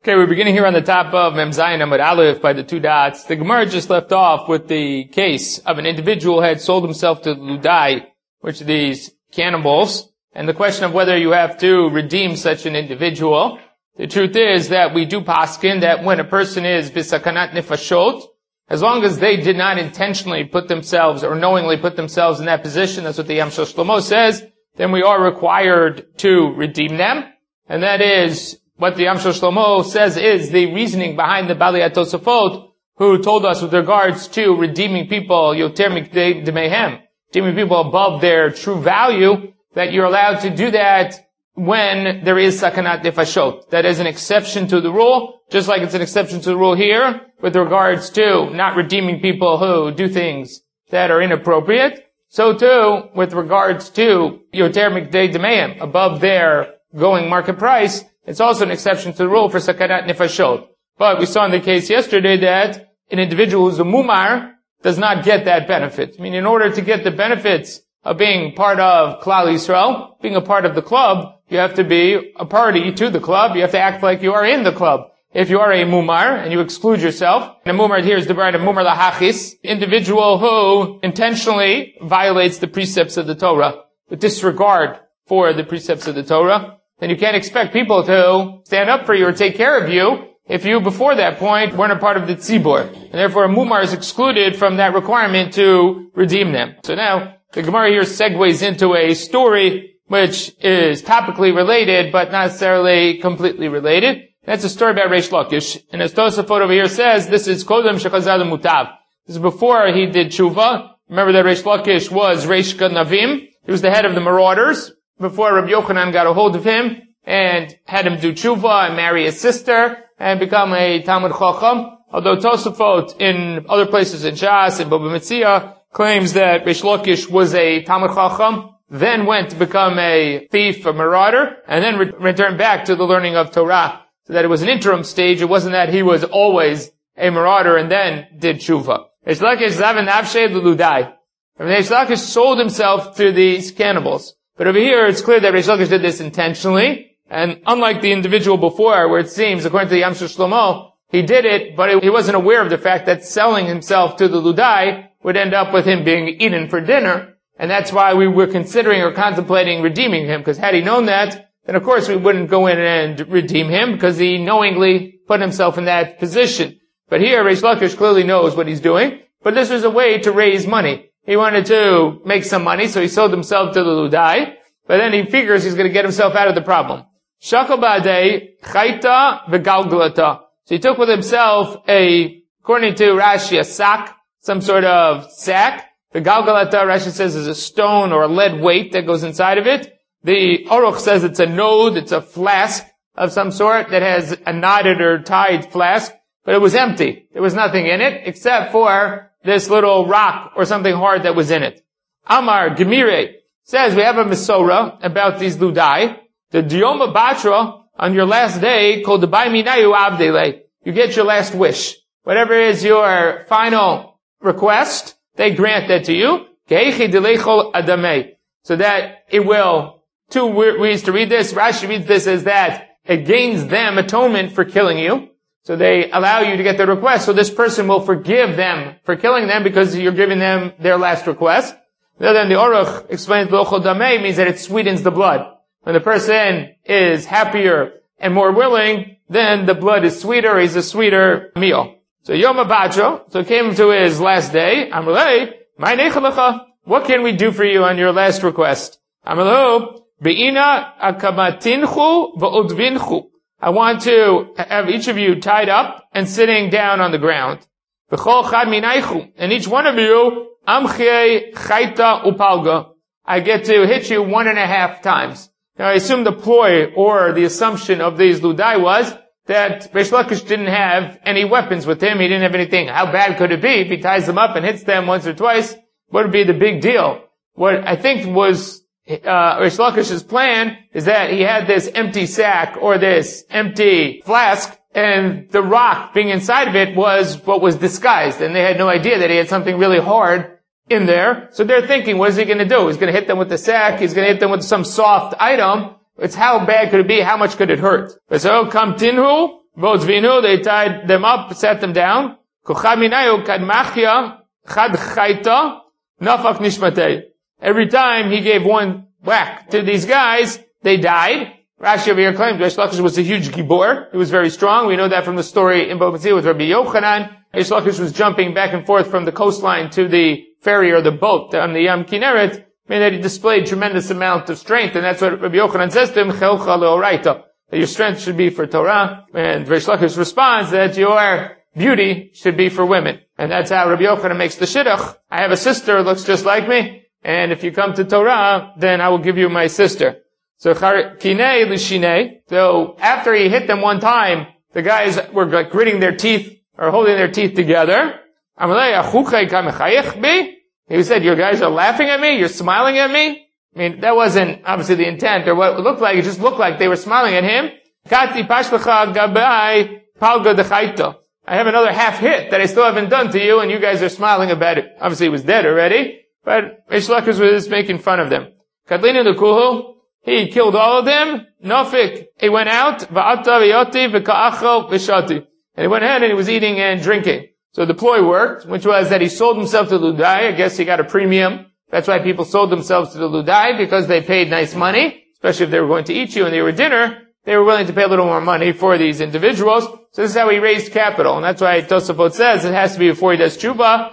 Okay, we're beginning here on the top of Mem Zayin Amud Aleph by the two dots. The Gemara just left off with the case of an individual who had sold himself to Ludai, which are these cannibals, and the question of whether you have to redeem such an individual. The truth is that we do paskin that when a person is bisakanat nefashot, as long as they did not intentionally put themselves or knowingly put themselves in that position, that's what the Yam Shel Shlomo says, then we are required to redeem them. And that is what the Yam Shel Shlomo says is the reasoning behind the Bali HaTosafot, who told us with regards to redeeming people, yoter mikdei demehem, redeeming people above their true value, that you're allowed to do that when there is sakanat nefashot. That is an exception to the rule, just like it's an exception to the rule here with regards to not redeeming people who do things that are inappropriate. So too, with regards to yoter mikdei demehem, above their going market price, it's also an exception to the rule for sakanat nefashot. But we saw in the case yesterday that an individual who's a mumar does not get that benefit. I mean, in order to get the benefits of being part of Klal Yisrael, being a part of the club, you have to be a party to the club. You have to act like you are in the club. If you are a mumar and you exclude yourself, and a mumar here is the bride of mumar lahachis, individual who intentionally violates the precepts of the Torah with disregard for the precepts of the Torah, then you can't expect people to stand up for you or take care of you if you, before that point, weren't a part of the tzibur. And therefore, a mumar is excluded from that requirement to redeem them. So now, the Gemara here segues into a story which is topically related, but not necessarily completely related. That's a story about Reish Lakish. And as Tosafot over here says, this is Kodem Shechazad Mutav. This is before he did tshuva. Remember that Reish Lakish was Reish Ganavim. He was the head of the marauders before Rabbi Yochanan got a hold of him and had him do tshuva and marry his sister and become a Talmud Chacham. Although Tosafot in other places in Shas and Baba Metzia claims that Reish Lakish was a Talmud Chacham, then went to become a thief, a marauder, and then returned back to the learning of Torah. So that it was an interim stage. It wasn't that he was always a marauder and then did tshuva. Reish Lakish zaven nafshei l'ludai. Reish Lakish sold himself to these cannibals. But over here, it's clear that Reish Lakish did this intentionally, and unlike the individual before, where it seems, according to the Yam Shel Shlomo, he did it, but he wasn't aware of the fact that selling himself to the Ludai would end up with him being eaten for dinner, and that's why we were considering or contemplating redeeming him, because had he known that, then of course we wouldn't go in and redeem him, because he knowingly put himself in that position. But here, Reish Lakish clearly knows what he's doing, but this was a way to raise money. He wanted to make some money, so he sold himself to the Ludai, but then he figures he's going to get himself out of the problem. Shakal ba'adei chayta v'galgalata. So he took with himself according to Rashi, a sack, some sort of sack. The galgalata, Rashi says, is a stone or a lead weight that goes inside of it. The Aruch says it's a node, it's a flask of some sort that has a knotted or tied flask, but it was empty. There was nothing in it except for this little rock or something hard that was in it. Amar Gemire says we have a Mesorah about these Ludai. The Diyoma Batra, on your last day, called the Baiminayu Avdele. You get your last wish. Whatever is your final request, they grant that to you. So that it will, two ways to read this. Rashi reads this as that it gains them atonement for killing you. So they allow you to get their request. So this person will forgive them for killing them because you're giving them their last request. Then the Aruch explains L'ochel damei means that it sweetens the blood. When the person is happier and more willing, then the blood is sweeter, is a sweeter meal. So Yom HaBatro, so it came to his last day. Amalei, my nechalacha, what can we do for you on your last request? Amalei, be'ina akamatinchu v'odvinchu. I want to have each of you tied up and sitting down on the ground. V'chol chad minaychu, and each one of you, amchei chayta upalga. I get to hit you 1.5 times. Now I assume the ploy or the assumption of these Ludai was that Reish Lakish didn't have any weapons with him. He didn't have anything. How bad could it be if he ties them up and hits them once or twice? What would be the big deal? What I think was Reish Lakish's plan is that he had this empty sack or this empty flask, and the rock being inside of it was what was disguised, and they had no idea that he had something really hard in there. So they're thinking, what is he going to do? He's going to hit them with the sack. He's going to hit them with some soft item. It's how bad could it be? How much could it hurt? So, kam tinhu, V'otzvinu, they tied them up, sat them down. Kochad minayu kad machya chad chayta nafak nishmatei. Every time he gave one whack to these guys, they died. Rashi over here claims Reish Lakish was a huge gibor. He was very strong. We know that from the story in Bava Metzia with Rabbi Yochanan. Reish Lakish was jumping back and forth from the coastline to the ferry or the boat on the Yam Kinneret, meaning that he displayed tremendous amount of strength, and that's what Rabbi Yochanan says to him, Chelcha leoraita, that your strength should be for Torah, and Reish Lakish responds that your beauty should be for women. And that's how Rabbi Yochanan makes the shidduch. I have a sister who looks just like me, and if you come to Torah, then I will give you my sister. So, kinei l'shinei. So, after he hit them one time, the guys were like gritting their teeth, or holding their teeth together. He said, you guys are laughing at me? You're smiling at me? I mean, that wasn't obviously the intent, or what it looked like. It just looked like they were smiling at him. I have another half hit that I still haven't done to you, and you guys are smiling about it. Obviously, he was dead already, but Reish Lakish was making fun of them. Kadlinu l'kuhu. He killed all of them. Nofik. He went out. Va'ata v'yoti v'ka'achal v'shati. And he went ahead and he was eating and drinking. So the ploy worked, which was that he sold himself to Ludai. I guess he got a premium. That's why people sold themselves to the Ludai, because they paid nice money, especially if they were going to eat you and they were dinner. They were willing to pay a little more money for these individuals. So this is how he raised capital. And that's why Tosafot says it has to be before he does tshuva.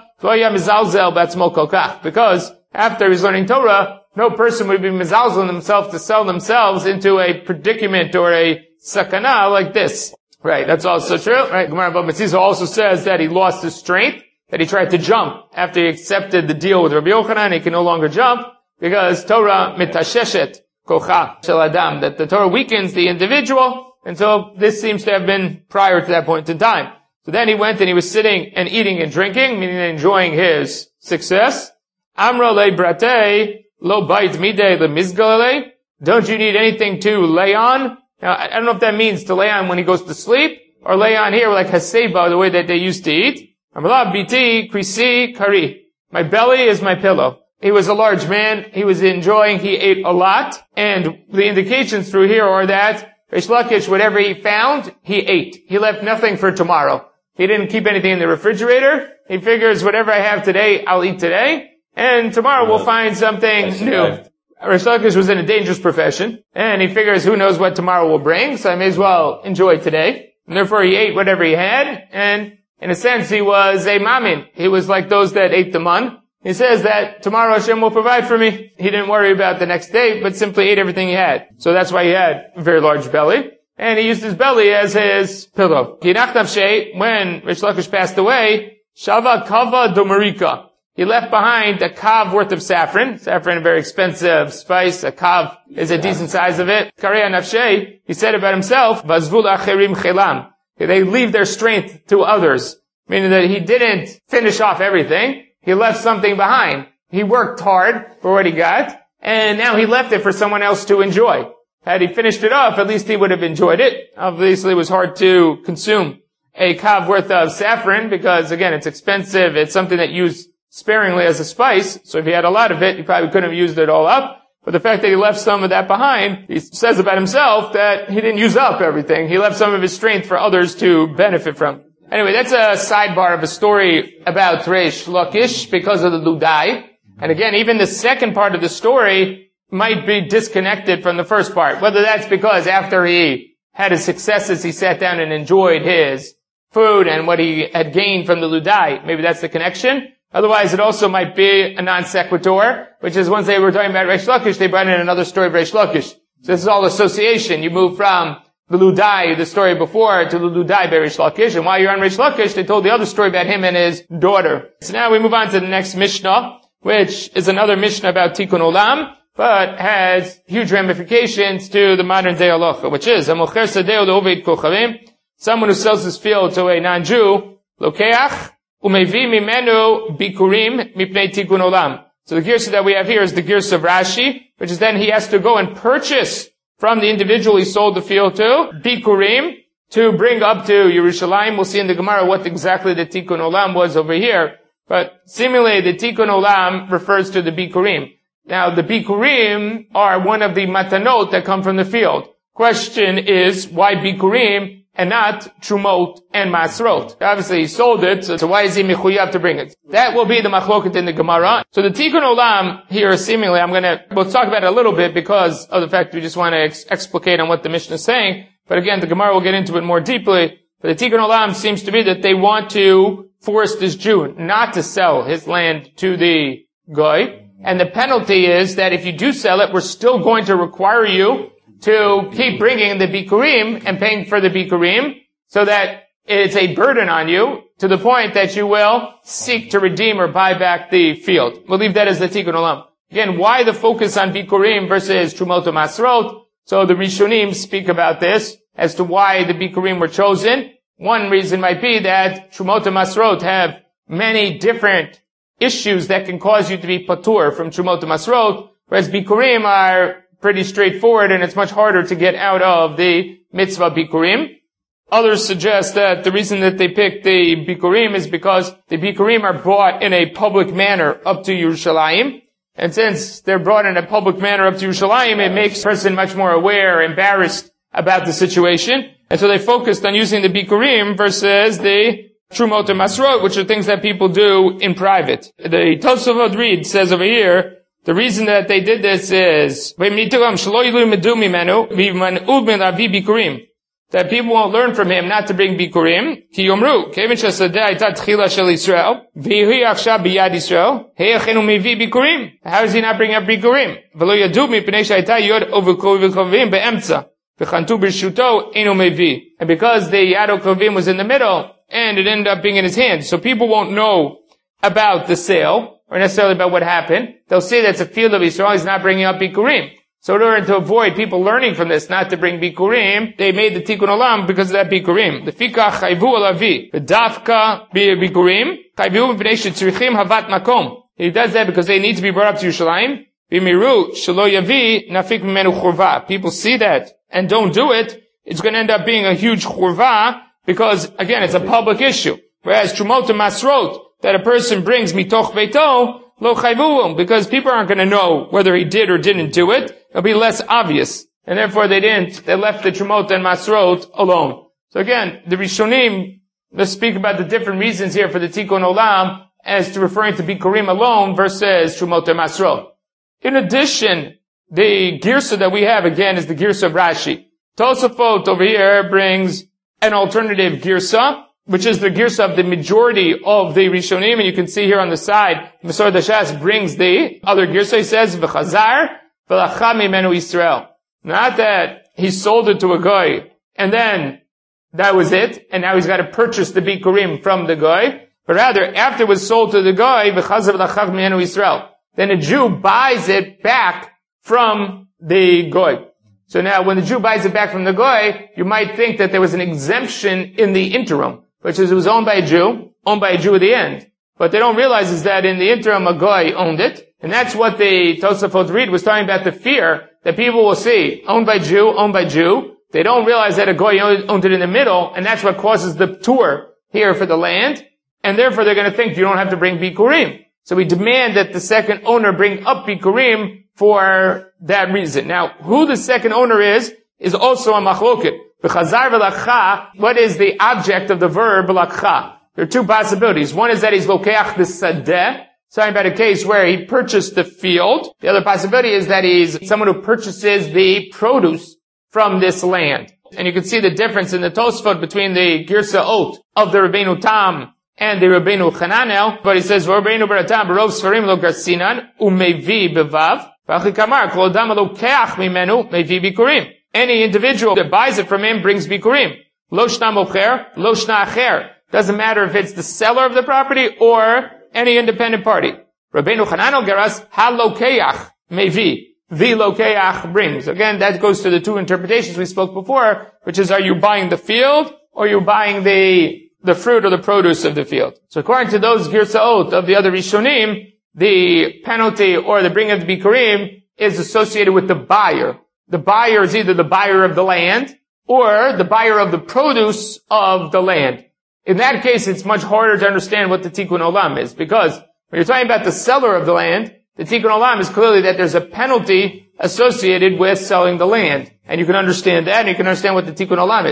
Because after he's learning Torah, no person would be mizalzel themselves to sell themselves into a predicament or a sakana like this. Right, that's also true. Right, Gemara Bava Metzia also says that he lost his strength, that he tried to jump after he accepted the deal with Rabbi Yochanan. He can no longer jump because Torah mitasheshet kocha shel adam, that the Torah weakens the individual, and so this seems to have been prior to that point in time. So then he went and he was sitting and eating and drinking, meaning enjoying his success. Amro le brate lo bait midei le mizgalale. Don't you need anything to lay on? Now, I don't know if that means to lay on when he goes to sleep, or lay on here like haseba, the way that they used to eat. Amala biti krisi kari. My belly is my pillow. He was a large man. He was enjoying. He ate a lot. And the indications through here are that Reish Lakish, whatever he found, he ate. He left nothing for tomorrow. He didn't keep anything in the refrigerator. He figures whatever I have today, I'll eat today. And tomorrow we'll find something new. Reish Lakish was in a dangerous profession, and he figures who knows what tomorrow will bring, so I may as well enjoy today. And therefore he ate whatever he had, and in a sense he was a mamin. He was like those that ate the man. He says that tomorrow Hashem will provide for me. He didn't worry about the next day, but simply ate everything he had. So that's why he had a very large belly. And he used his belly as his pillow. When Reish Lakish passed away, Shava Kava Domarika. He left behind a kav worth of saffron. Saffron, a very expensive spice. A kav is a decent size of it. Karei nafshei, he said about himself, Vazvul acherim chelam. They leave their strength to others. Meaning that he didn't finish off everything. He left something behind. He worked hard for what he got, and now he left it for someone else to enjoy. Had he finished it off, at least he would have enjoyed it. Obviously, it was hard to consume a kav worth of saffron, because again, it's expensive. It's something that used sparingly as a spice, so if he had a lot of it, he probably couldn't have used it all up. But the fact that he left some of that behind, he says about himself that he didn't use up everything. He left some of his strength for others to benefit from. Anyway, that's a sidebar of a story about Reish Lakish because of the Ludai. And again, even the second part of the story might be disconnected from the first part. Whether that's because after he had his successes, he sat down and enjoyed his food and what he had gained from the Ludai. Maybe that's the connection. Otherwise, it also might be a non sequitur, which is once they were talking about Reish Lakish, they brought in another story of Reish Lakish. So this is all association. You move from the Ludai, the story before, to the Ludai by Reish Lakish. And while you're on Reish Lakish, they told the other story about him and his daughter. So now we move on to the next Mishnah, which is another Mishnah about Tikkun Olam, but has huge ramifications to the modern day halacha, which is, someone who sells his field to a non-Jew, lokeach, umevi mimenu bikurim mipnei tikkun olam. So the girsa that we have here is the girsa of Rashi, which is then he has to go and purchase from the individual he sold the field to, bikurim, to bring up to Yerushalayim. We'll see in the Gemara what exactly the tikkun olam was over here. But seemingly the tikkun olam refers to the bikurim. Now the bikurim are one of the matanot that come from the field. Question is, why bikurim and not Trumot and Masrot. Obviously he sold it, so why is he mechuyav to bring it? That will be the machloket in the Gemara. So the Tikkun Olam here, seemingly, we'll talk about it a little bit because of the fact we just want to explicate on what the Mishnah is saying. But again, the Gemara will get into it more deeply. But the Tikkun Olam seems to be that they want to force this Jew not to sell his land to the Goy. And the penalty is that if you do sell it, we're still going to require you to keep bringing the Bikurim and paying for the Bikurim so that it's a burden on you to the point that you will seek to redeem or buy back the field. We'll leave that as the Tikkun Olam. Again, why the focus on Bikurim versus Trumot Masrot? So the Rishonim speak about this as to why the Bikurim were chosen. One reason might be that Trumot Masrot have many different issues that can cause you to be patur from Trumot Masrot, whereas Bikurim are pretty straightforward and it's much harder to get out of the mitzvah Bikurim. Others suggest that the reason that they picked the Bikurim is because the Bikurim are brought in a public manner up to Yerushalayim. And since they're brought in a public manner up to Yerushalayim, it makes a person much more aware, embarrassed about the situation. And so they focused on using the Bikurim versus the Trumot Masrot, which are things that people do in private. The Tosafot Reed says over here, the reason that they did this is that people won't learn from him not to bring Bikurim. How does he not bring up Bikurim? And because the Yad Krovim was in the middle, and it ended up being in his hand, so people won't know about the sale, or necessarily about what happened. They'll say that's a field of Yisrael, he's not bringing up Bikurim. So in order to avoid people learning from this not to bring Bikurim, they made the Tikkun Olam because of that Bikurim. The Fikach Chayvu Alavi, the Dafka Bikurim, Chayvu B'nei Shetzrichim Havat Makom. He does that because they need to be brought up to Yerushalayim. B'miru Shelo Yavi Nafik Mimenu Churva. People see that and don't do it, it's going to end up being a huge Churva because, again, it's a public issue. Whereas Trumot Masrot, that a person brings mitoch beito, lo chayvuhum, because people aren't going to know whether he did or didn't do it. It'll be less obvious. And therefore they left the Trumot and Masrot alone. So again, the Rishonim, let's speak about the different reasons here for the Tikkun Olam as to referring to Bikurim alone versus Trumot and Masrot. In addition, the Girsa that we have again is the Girsa of Rashi. Tosafot over here brings an alternative Girsa, which is the Girsa of the majority of the Rishonim, and you can see here on the side, Masor Dashas brings the other Girsa. He says, V'chazar v'lacha mimenu Yisrael. Not that he sold it to a guy, and then that was it, and now he's got to purchase the Bikurim from the guy, but rather, after it was sold to the guy, V'chazar v'lacha mimenu Yisrael, then a Jew buys it back from the guy. So now, when the Jew buys it back from the guy, you might think that there was an exemption in the interim, which is it was owned by a Jew at the end. But they don't realize is that in the interim, a guy owned it. And that's what the Tosafot Reed was talking about, the fear that people will see. Owned by Jew. They don't realize that a guy owned it in the middle, and that's what causes the tour here for the land. And therefore they're going to think you don't have to bring Bikurim. So we demand that the second owner bring up Bikurim for that reason. Now, who the second owner is also a machloket. B'chazar v'lakcha, what is the object of the verb lakcha? There are two possibilities. One is that he's lokeach b'sadeh, talking about a case where he purchased the field. The other possibility is that he's someone who purchases the produce from this land. And you can see the difference in the Tosfot between the Girsa Ot of the Rabbeinu Tam and the Rabbeinu Chananel. But he says, Rabbeinu Baratam, Barov Sfarim lo Garsinan, umevi bevav, v'achikamar, kol dam lokeach mimenu, mevi bikurim. Any individual that buys it from him brings Bikurim. Lo shna mocher, lo shna acher. Doesn't matter if it's the seller of the property or any independent party. Rabbeinu Chananel Geras, ha lokeach, mevi. The lokeach brings. Again, that goes to the two interpretations we spoke before, which is, are you buying the field or are you buying the fruit or the produce of the field? So according to those Girsaot of the other Rishonim, the penalty or the bringing of the Bikurim is associated with the buyer. The buyer is either the buyer of the land or the buyer of the produce of the land. In that case, it's much harder to understand what the Tikkun Olam is, because when you're talking about the seller of the land, the Tikkun Olam is clearly that there's a penalty associated with selling the land. And you can understand that, and you can understand what the Tikkun Olam is.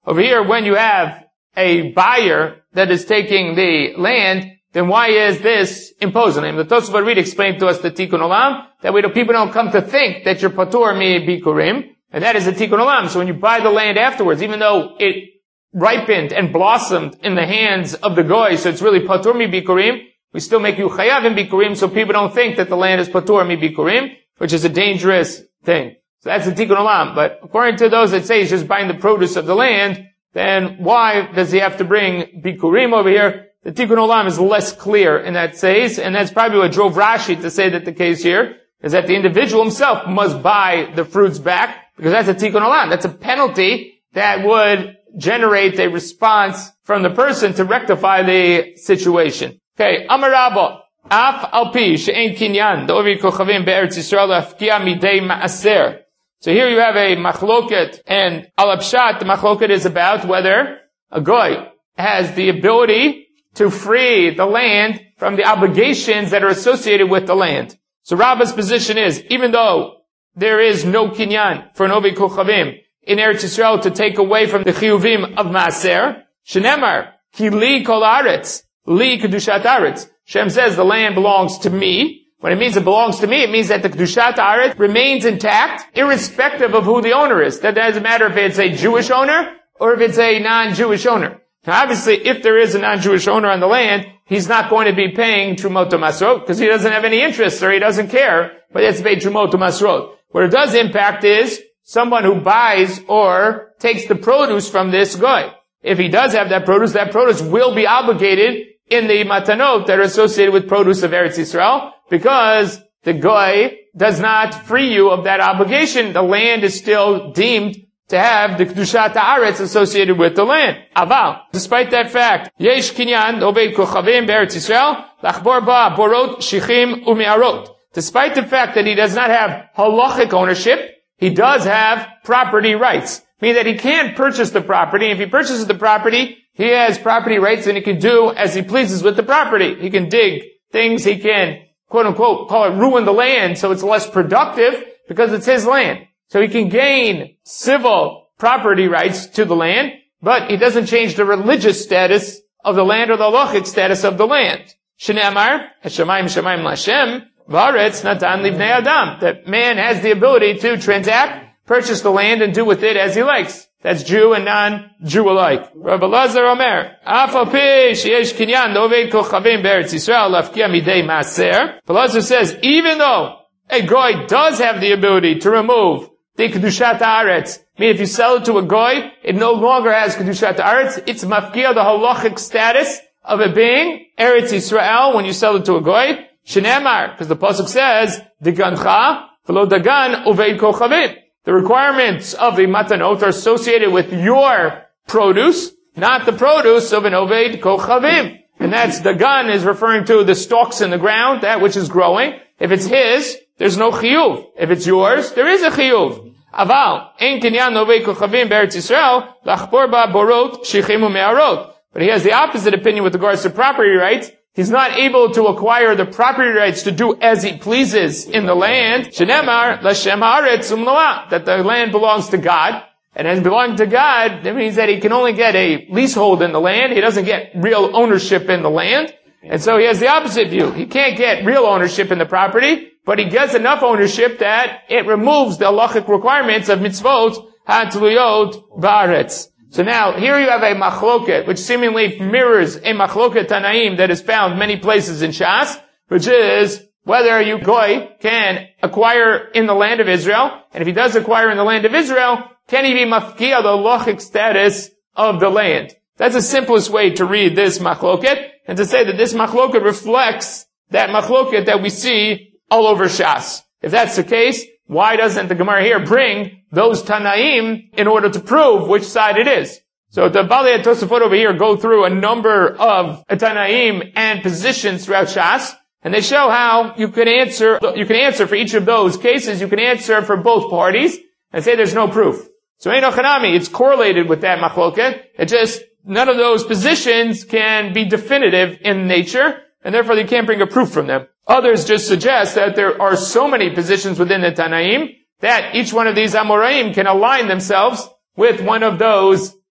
Over here, when you have a buyer that is taking the land, then why is this imposed on him? The Tosfos already explained to us the Tikkun Olam, that way the people don't come to think that you're patur mi bikurim, and that is a Tikkun Olam. So when you buy the land afterwards, even though it ripened and blossomed in the hands of the goy, so it's really patur mi bikurim, we still make you chayav in bikurim, so people don't think that the land is patur mi bikurim, which is a dangerous thing. So that's the Tikkun Olam. But according to those that say he's just buying the produce of the land, then why does he have to bring bikurim over here? The Tikkun Olam is less clear in that case, and that's probably what drove Rashi to say that the case here is that the individual himself must buy the fruits back, because that's a Tikkun Olam. That's a penalty that would generate a response from the person to rectify the situation. Okay, Amar Rabba, Af Alpi she'ein kinyan dovi kochavim be'eretz Yisrael afkia midei ma'aser. So here you have a machloket, and al pshat, the machloket is about whether a goy has the ability to free the land from the obligations that are associated with the land. So Rabba's position is, even though there is no kinyan for an ovi kochavim in Eretz Yisrael to take away from the chiyuvim of maaser, shenemar ki li kol aretz li kedushat aretz. Shem says the land belongs to me. When it means it belongs to me, it means that the kedushat aretz remains intact, irrespective of who the owner is. That doesn't matter if it's a Jewish owner or if it's a non-Jewish owner. Now obviously, if there is a non-Jewish owner on the land, he's not going to be paying Trumot Masrot, because he doesn't have any interest or he doesn't care, but he has to pay Trumot Masrot. What it does impact is someone who buys or takes the produce from this guy. If he does have that produce will be obligated in the matanot that are associated with produce of Eretz Yisrael, because the guy does not free you of that obligation. The land is still deemed to have the Kedushat Haaretz associated with the land. Aval, despite that fact, Yesh Kinyan Oved Kochavim Be'eretz Yisrael, Lachbor Ba Borot Shichim U'Me'arot. Despite the fact that he does not have halachic ownership, he does have property rights. Meaning that he can purchase the property. If he purchases the property, he has property rights and he can do as he pleases with the property. He can dig things, he can, quote unquote, call it ruin the land so it's less productive because it's his land. So he can gain civil property rights to the land, but he doesn't change the religious status of the land or the halachic status of the land. Shneamar, Hashemayim Shemayim Lashem, V'aretz Natan Livnei Adam. That man has the ability to transact, purchase the land, and do with it as he likes. That's Jew and non-Jew alike. Rabbi Lazar Omer, Af al pi sheyesh kinyan doved kochavim be'eretz Yisrael lafkia midei maaser. Rabbi Lazar says, even though a goy does have the ability to remove the kedushat haaretz, meaning if you sell it to a goy, it no longer has kedushat haaretz. It's mafkia, the halachic status of it being Eretz Yisrael when you sell it to a goy. Shenemar, because the pasuk says, Digancha v'lo dagan uved kochavim. The requirements of the matanot are associated with your produce, not the produce of an oved kochavim. And that's dagan is referring to the stalks in the ground, that which is growing. If it's his, there's no chiyuv. If it's yours, there is a chiyuv. Aval, ein kinyan oved kochavim be'eretz Yisrael, lachbor ba borot shichim u'me'arot. But he has the opposite opinion with regards to property rights. He's not able to acquire the property rights to do as he pleases in the land. Shenemar l'shem haaretz umloah, that the land belongs to God. And as belonging to God, that means that he can only get a leasehold in the land. He doesn't get real ownership in the land. And so he has the opposite view. He can't get real ownership in the property, but he gets enough ownership that it removes the halachic requirements of mitzvot ha'tluyot ba'aretz. So now, here you have a machloket, which seemingly mirrors a machloket Tanaim that is found many places in Shas, which is whether you goy can acquire in the land of Israel, and if he does acquire in the land of Israel, can he be mafkia, the halachic status of the land? That's the simplest way to read this machloket, and to say that this machloket reflects that machloket that we see all over Shas. If that's the case, why doesn't the Gemara here bring those Tanaim in order to prove which side it is? So the Balei and Tosafot over here go through a number of Tanaim and positions throughout Shas, and they show how you can answer for each of those cases, you can answer for both parties, and say there's no proof. So Eino Chanami, it's correlated with that machloket. It just, none of those positions can be definitive in nature, and therefore they can't bring a proof from them. Others just suggest that there are so many positions within the Tanaim that each one of these Amoraim can align themselves with one of those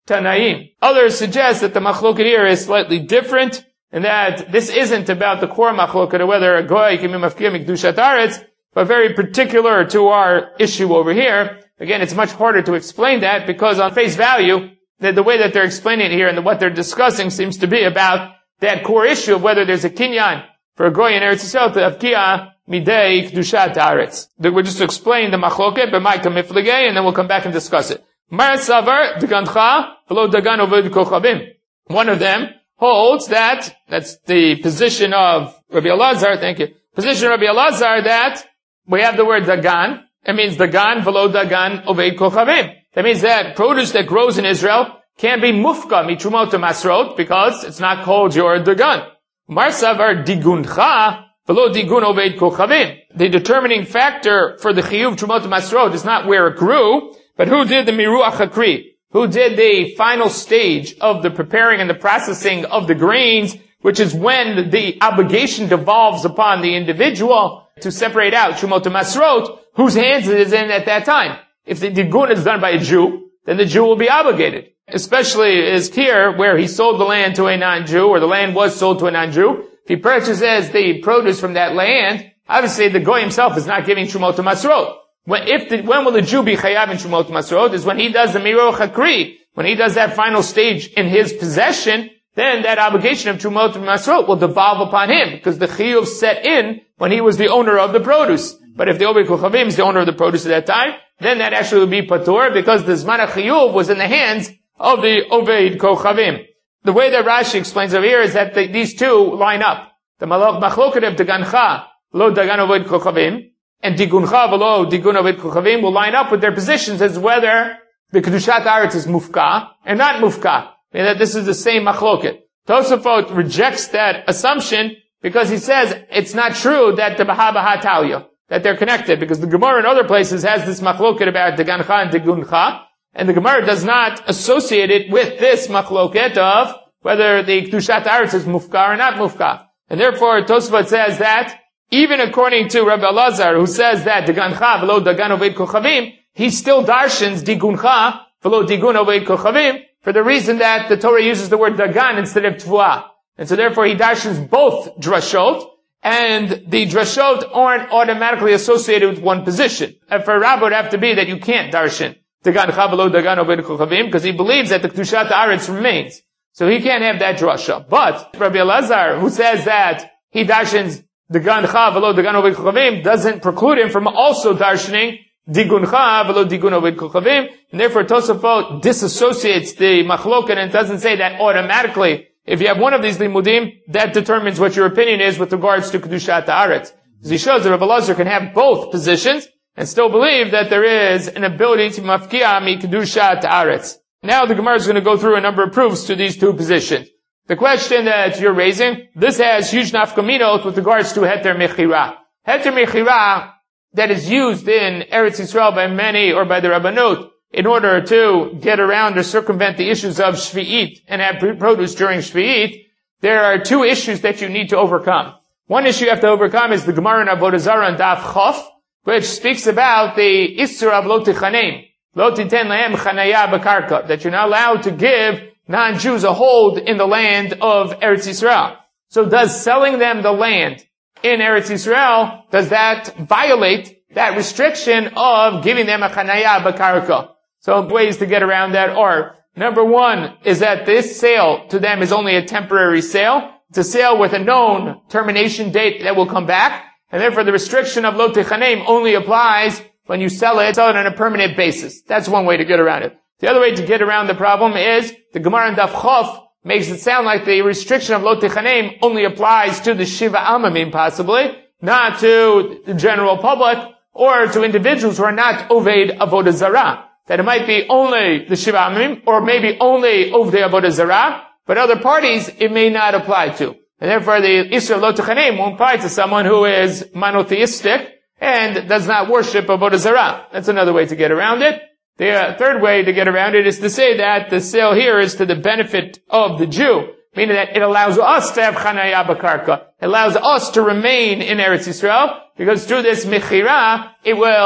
Tanaim. Others suggest that the machloket here is slightly different, and that this isn't about the core machloket of whether a goy can be mafkia mikdushat aretz, but very particular to our issue over here. Again, it's much harder to explain that because on face value, the way that they're explaining it here and what they're discussing seems to be about that core issue of whether there's a kinyan for a goy in Eretz Yisrael to avkia midei kedushat aretz. We'll just explain the machloket b'maika miflegei, and then we'll come back and discuss it. Mar savar degantcha v'lo dagan oved kochavim. One of them holds that's the position of Rabbi Elazar. Thank you. Position of Rabbi Elazar that we have the word dagan. It means dagan v'lo dagan oved kochavim. That means that produce that grows in Israel can be mufka mitrumot to masrot because it's not called your dagan. Mar savar diguncha v'lo digun oved kochavim. The determining factor for the chiyuv trumot to masrot is not where it grew, but who did the miruach hakri? Who did the final stage of the preparing and the processing of the grains, which is when the obligation devolves upon the individual to separate out trumot to masrot, whose hands it is in at that time. If the digun is done by a Jew, then the Jew will be obligated. Especially is here where he sold the land to a non-Jew, or the land was sold to a non-Jew. If he purchases the produce from that land, obviously the goy himself is not giving trumot to masrot. When will the Jew be chayav in trumot to masrot? Is when he does the miruach hakri. When he does that final stage in his possession, then that obligation of trumot to masrot will devolve upon him, because the chiyuv set in when he was the owner of the produce. But if the oved kochavim is the owner of the produce at that time, then that actually would be patur, because the zman chiyuv was in the hands of the oved kochavim. The way that Rashi explains over here is that these two line up. The machloket of dagancha lo dagan oved kochavim and diguncha v'lo digun oved kochavim will line up with their positions as whether the kedushat aretz is mufka and not mufka, and that this is the same machloket. Tosafot rejects that assumption because he says it's not true that the baha talya, that they're connected, because the Gemara in other places has this machloket about dagancha and diguncha, and the Gemara does not associate it with this machloket of whether the kedushat aretz is mufka or not mufka. And therefore Tosafot says that even according to Rabbi Elazar, who says that dagancha v'lo dagan oved kochavim, he still darshans diguncha v'lo digun oved kochavim for the reason that the Torah uses the word dagan instead of tvuah. And so therefore he darshans both drashot, and the drashot aren't automatically associated with one position. And for a rabbi it would have to be that you can't darshan dagancha v'lo dagan oved kochavim, because he believes that the kedushat aretz remains. So he can't have that drasha. But Rabbi Elazar, who says that he darshans dagancha v'lo dagan oved kochavim, doesn't preclude him from also darshaning diguncha v'lo digun oved kochavim, and therefore Tosafot disassociates the machloket and doesn't say that automatically if you have one of these limudim, that determines what your opinion is with regards to kedushat haaretz. Because he shows that Rabbi Elazar can have both positions and still believe that there is an ability to mafkia mi kedushat haaretz. Now the Gemara is going to go through a number of proofs to these two positions. The question that you're raising, this has huge nafkaminot with regards to heter mechira. Heter mechira that is used in Eretz Yisrael by many or by the Rabbanut in order to get around or circumvent the issues of Shvi'it and have produce during Shvi'it, there are two issues that you need to overcome. One issue you have to overcome is the Gemara in Avodah Zarah and Daf Chof, which speaks about the Isser of Lo Tichanem, Lo Titen Lahem Chanaya B'Karka, that you're not allowed to give non-Jews a hold in the land of Eretz Yisrael. So does selling them the land in Eretz Yisrael, does that violate that restriction of giving them a Chanaya B'Karka? So ways to get around that are, number one is that this sale to them is only a temporary sale. It's a sale with a known termination date that will come back, and therefore the restriction of Lo Tichanem only applies when you sell it on a permanent basis. That's one way to get around it. The other way to get around the problem is the Gemara in Daf Chof makes it sound like the restriction of Lo Tichanem only applies to the Shiva Amamim possibly, not to the general public or to individuals who are not Oved Avodah Zarah. That it might be only the Shiva Amim, or maybe only Ovdei Avodah Zarah, but other parties it may not apply to. And therefore the Isra Lo Tichanem won't apply to someone who is monotheistic and does not worship Avodah Zarah. That's another way to get around it. The third way to get around it is to say that the sale here is to the benefit of the Jew, meaning that it allows us to have Chanaya B'Karka. It allows us to remain in Eretz Yisrael, because through this Mechira, it will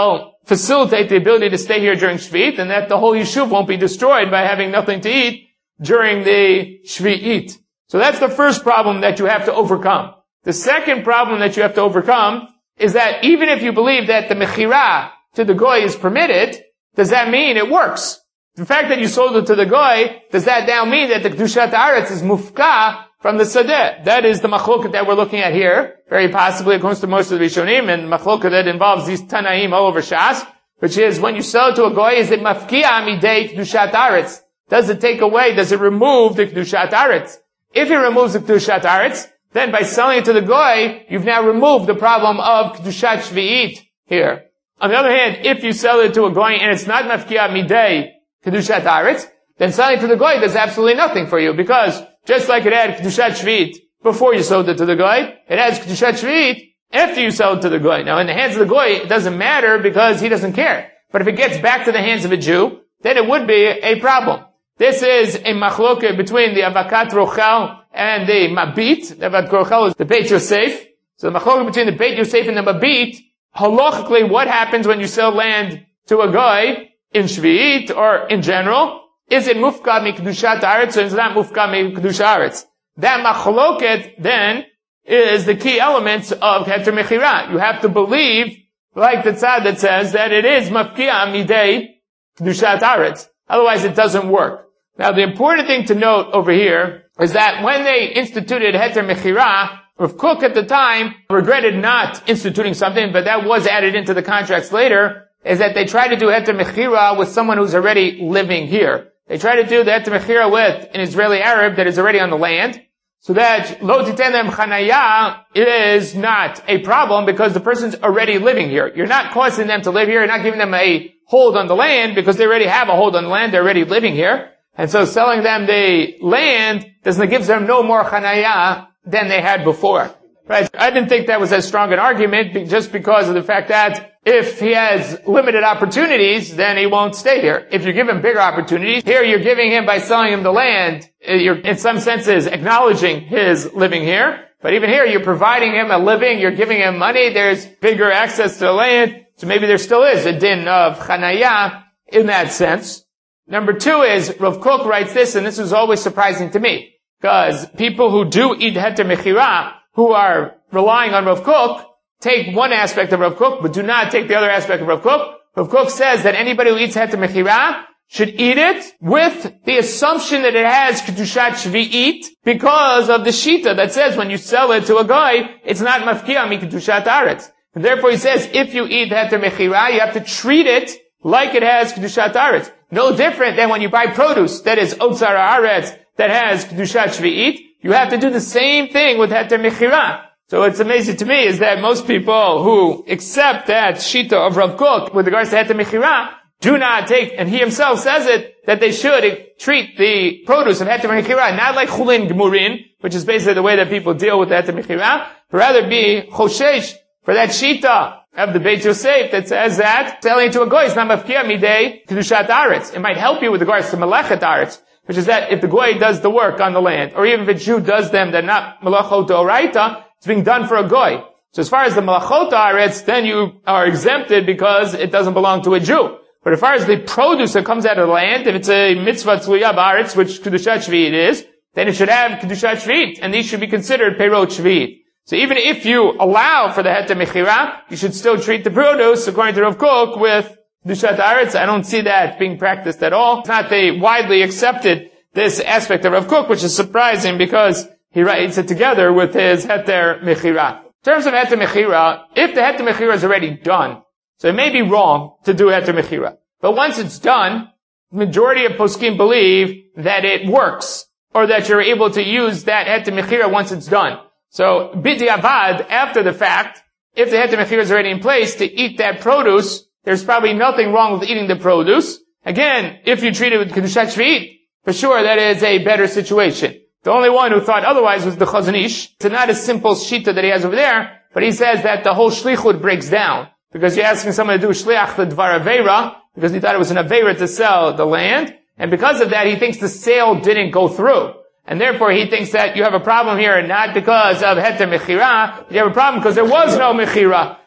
facilitate the ability to stay here during Shvi'it, and that the whole Yishuv won't be destroyed by having nothing to eat during the Shvi'it. So that's the first problem that you have to overcome. The second problem that you have to overcome is that even if you believe that the Mechira to the Goy is permitted, does that mean it works? The fact that you sold it to the Goy, does that now mean that the Kedushat Haaretz is mufka from the Sadeh? That is the machloket that we're looking at here. Very possibly, according to most of the Rishonim, and machloket that involves these Tanaim all over Shas, which is when you sell it to a Goy, is it mafkia midei Kedushat Haaretz? Does it take away, does it remove the Kedushat Haaretz? If it removes the Kedushat Haaretz, then by selling it to the Goy, you've now removed the problem of Kedushat Shvi'it here. On the other hand, if you sell it to a Goy and it's not mafkia midei Kedushat Haaretz, then selling it to the Goy does absolutely nothing for you, because just like it had Kedushat Shvi'it before you sold it to the Goy, it has Kedushat Shvi'it after you sell it to the Goy. Now in the hands of the Goy, it doesn't matter because he doesn't care. But if it gets back to the hands of a Jew, then it would be a problem. This is a machloket between the Avakat Rochel and the Mabit. The Avakat Rochel is the Beit Yosef. So the machloket between the Beit Yosef and the Mabit, halachically, what happens when you sell land to a Goy in Shvi'it or in general? Is it mufka mi Kedushat Haaretz or is it not mufka mi Kedushat Haaretz? That machloket then is the key elements of Heter Mechira. You have to believe, like the Tzad that says, that it is mafkia midei Kedushat Haaretz. Otherwise it doesn't work. Now the important thing to note over here is that when they instituted Heter Mechira, Rav Kook at the time regretted not instituting something, but that was added into the contracts later, is that they tried to do Heter Mechira with someone who's already living here. They try to do the Heter Mechira with an Israeli Arab that is already on the land, so that Lo Titen Lem Chanaya is not a problem because the person's already living here. You're not causing them to live here, you're not giving them a hold on the land because they already have a hold on the land, they're already living here. And so selling them the land gives them no more Chanaya than they had before. Right? I didn't think that was as strong an argument just because of the fact that if he has limited opportunities, then he won't stay here. If you give him bigger opportunities, here you're giving him by selling him the land, you're in some senses acknowledging his living here. But even here, you're providing him a living, you're giving him money, there's bigger access to the land. So maybe there still is a din of Chanaya in that sense. Number two is, Rav Kook writes this, and this is always surprising to me, because people who do eat Heter Mechira, who are relying on Rav Kook, take one aspect of Rav Kook, but do not take the other aspect of Rav Kook. Rav Kook says that anybody who eats Heter Mechira should eat it with the assumption that it has Kedushat Shvi'it because of the Shita that says when you sell it to a guy, it's not mafkia mi Kedushat Haaretz. And therefore he says if you eat Heter Mechira, you have to treat it like it has Kedushat Haaretz. No different than when you buy produce that is Otzar Haaretz that has Kedushat Shvi'it. You have to do the same thing with Heter Mechira. So what's amazing to me is that most people who accept that Shita of Rav Kook with regards to Heter Mechira do not take, and he himself says it, that they should treat the produce of Heter Mechira not like Chulin Gemurin, which is basically the way that people deal with Heter Mechira, but rather be Choshesh for that Shita of the Beit Yosef that says that selling to a goy is not mafkia midei Kedushat Haaretz. It might help you with regards to Melechet Haaretz, which is that if the goy does the work on the land, or even if a Jew does them, they're not Melachot Oraita, it's being done for a goy. So as far as the Melachot Haaretz, then you are exempted because it doesn't belong to a Jew. But as far as the produce that comes out of the land, if it's a mitzvah tzluya b'aretz, which Kedushat Shvi'it is, then it should have Kedushat Shvi'it, and these should be considered Perot Shvi'it. So even if you allow for the Heter Mechira, you should still treat the produce, according to Rav Kook, with Kedushat Haaretz. I don't see that being practiced at all. It's not they widely accepted this aspect of Rav Kook, which is surprising because he writes it together with his Heter Mechira. In terms of Heter Mechira, if the Heter Mechira is already done, so it may be wrong to do Heter Mechira. But once it's done, the majority of poskim believe that it works, or that you're able to use that Heter Mechira once it's done. So, b'diavad, after the fact, if the Heter Mechira is already in place to eat that produce, there's probably nothing wrong with eating the produce. Again, if you treat it with Kedushat Shvi'it, for sure that is a better situation. The only one who thought otherwise was the Chazon Ish. It's not a simple shita that he has over there, but he says that the whole shlichut breaks down. Because you're asking someone to do shliach the dvar aveira, because he thought it was an aveira to sell the land, and because of that he thinks the sale didn't go through. And therefore he thinks that you have a problem here, not because of Heter Mechira, you have a problem because there was no Mechira.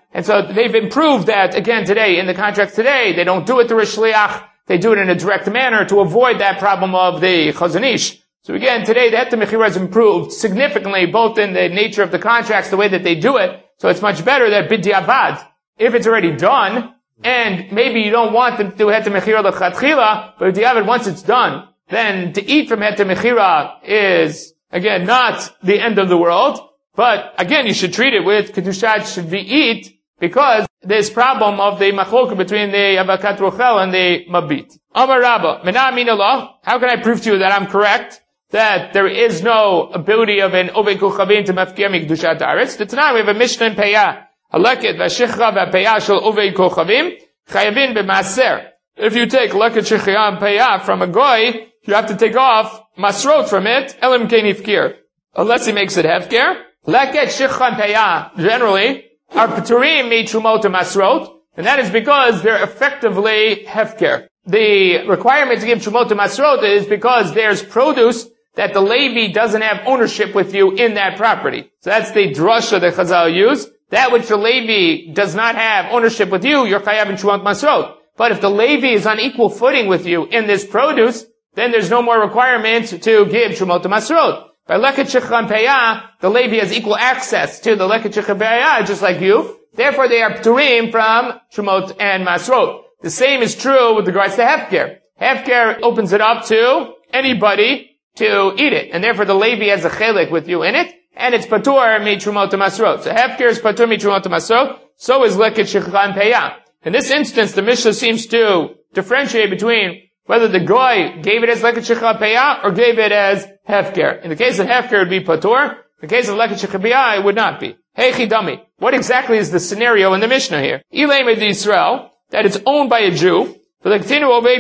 And so they've improved that again today. In the contracts today, they don't do it through a shliach. They do it in a direct manner to avoid that problem of the chazon ish. So again, today the heter mechira has improved significantly, both in the nature of the contracts, the way that they do it. So it's much better that b'diavad, if it's already done, and maybe you don't want them to do heter mechira l'chatchila, but b'diavad, once it's done, then to eat from heter mechira is, again, not the end of the world. But again, you should treat it with kedushat shvi'it, because this problem of the machlokah between the avakat rochel and the mabit. Amar Rabba, Mena Amin Allah, how can I prove to you that I'm correct? That there is no ability of an oved kochavim to mafkir mikdushat haaretz. The Tanakh, we have a Mishnah in Peyah. Haleket v'shichra v'peyah shel oved kochavim chayavin b'maser. If you take leket shichra and peyah from a goy, you have to take off masrot from it, elim kein ifkir. Unless he makes it hefker. Leket shichra and peyah, generally, are paturim mitrumot masrot, and that is because they're effectively hefker. The requirement to give trumot to masrot is because there's produce that the Levi doesn't have ownership with you in that property. So that's the drasha that Chazal use. That which the Levi does not have ownership with you, you're chayav in trumot masrot. But if the Levi is on equal footing with you in this produce, then there's no more requirement to give trumot to masrot. By leket shechra and peyah, the Levi has equal access to the leket shechra and peyah, just like you. Therefore, they are pturim from trumot and masrot. The same is true with regards to hefker. Hefker opens it up to anybody to eat it, and therefore the Levi has a chelik with you in it, and it's patur mi trumot masrot. So hefker is patur mi trumot masrot. So is leket shechra and peyah. In this instance, the Mishnah seems to differentiate between whether the goy gave it as leket shechra and peyah or gave it as hefker. In the case of hefker, it would be patur. In the case of leket shechra and peyah, it would not be. Hey chidami, what exactly is the scenario in the Mishnah here? Ilay med Yisrael, that it's owned by a Jew, and the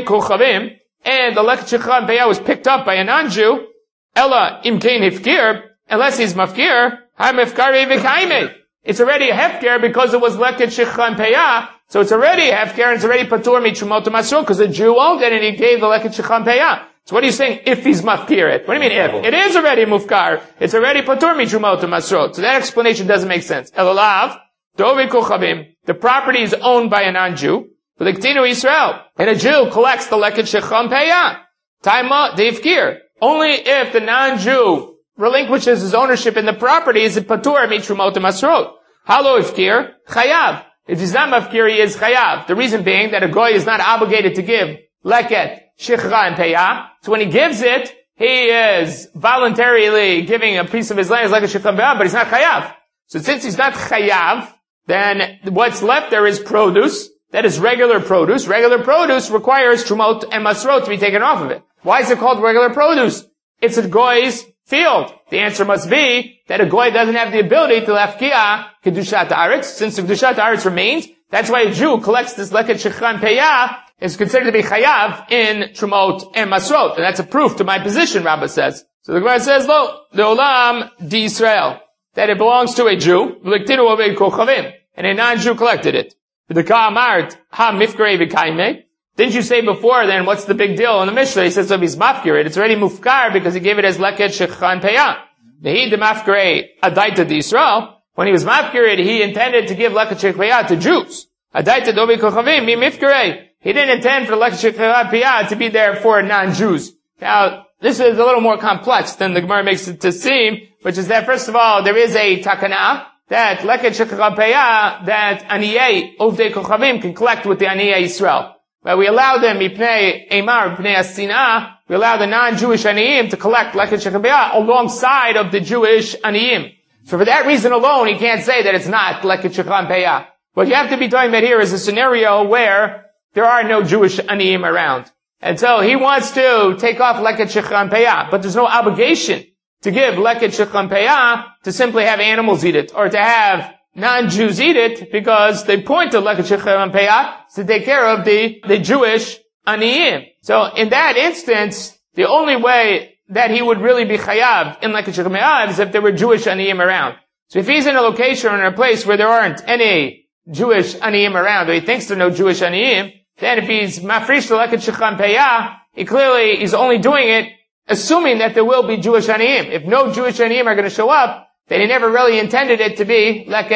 leket shechra and peyah was picked up by a non-Jew, ella im kein hefkir, unless he's mafkir, ha-mefkari v'kaime. It's already a hefker because it was leket shechra and peyah, so it's already a hefker and it's already patur mi trumot masrot because the Jew owned it and he gave the leket shechra and peyah. So what are you saying if he's mafkir it? What do you mean if? It is already mufkar. It's already patur mi trumot masrot. So that explanation doesn't make sense. Elalav, dovi kochavim, the property is owned by a non-Jew, v'lektinu Yisrael, and a Jew collects the leket shechra and peyah. Taima deifkir. Only if the non-Jew relinquishes his ownership in the property is it patur mi trumot masrot. Halo ifkir, chayav. If he's not mafkir, he is chayav. The reason being that a goy is not obligated to give leket shechra and peyah. So when he gives it, he is voluntarily giving a piece of his land as leket shechra and peyah, but he's not chayav. So since he's not chayav, then what's left there is produce. That is regular produce. Regular produce requires trumot and masrot to be taken off of it. Why is it called regular produce? It's a goy's field. The answer must be that a goy doesn't have the ability to lafkia kedushat haaretz. Since the kedushat haaretz remains, that's why a Jew collects this leket shechra and peyah, is considered to be chayav in trumot and masrot. And that's a proof to my position, Rabbah says. So the Gemara says, lo, the olam di Israel, that it belongs to a Jew, v'lektinu oved kochavim, and a non-Jew collected it. The Ka'amart, ha mifkarei v'kaime. Didn't you say before then, what's the big deal in the Mishnah? He says, so if he's mafkir, it's already mufkar because he gave it as leket shechra and peyah. Nehi de mafkarei adaita di Yisrael. When he was mafkir, he intended to give leket shechra peyah to Jews. Adaita dovi kochavim, mi mifkarei. He didn't intend for leket shechra peyah to be there for non-Jews. Now, this is a little more complex than the Gemara makes it to seem, which is that first of all, there is a takana, that leket shechra peyah, that aniyei ovdei kochavim can collect with the aniyei Yisrael. But we allow them, mipnei emar, mipnei asina, we allow the non-Jewish aniyim to collect leket shechra peyah alongside of the Jewish aniyim. So for that reason alone, he can't say that it's not leket shechra peyah. What you have to be talking about here is a scenario where there are no Jewish aniyim around. And so he wants to take off leket shechra peyah, but there's no obligation to give leket shechra peyah to simply have animals eat it, or to have non-Jews eat it, because the point of leket shechra peyah is to take care of the Jewish aniyim. So in that instance, the only way that he would really be chayav in leket shechra peyah is if there were Jewish aniyim around. So if he's in a location or in a place where there aren't any Jewish aniyim around, or he thinks there are no Jewish aniyim, then if he's mafrish to leket shechra peyah, he clearly is only doing it assuming that there will be Jewish aniyim. If no Jewish aniyim are going to show up, then he never really intended it to be leket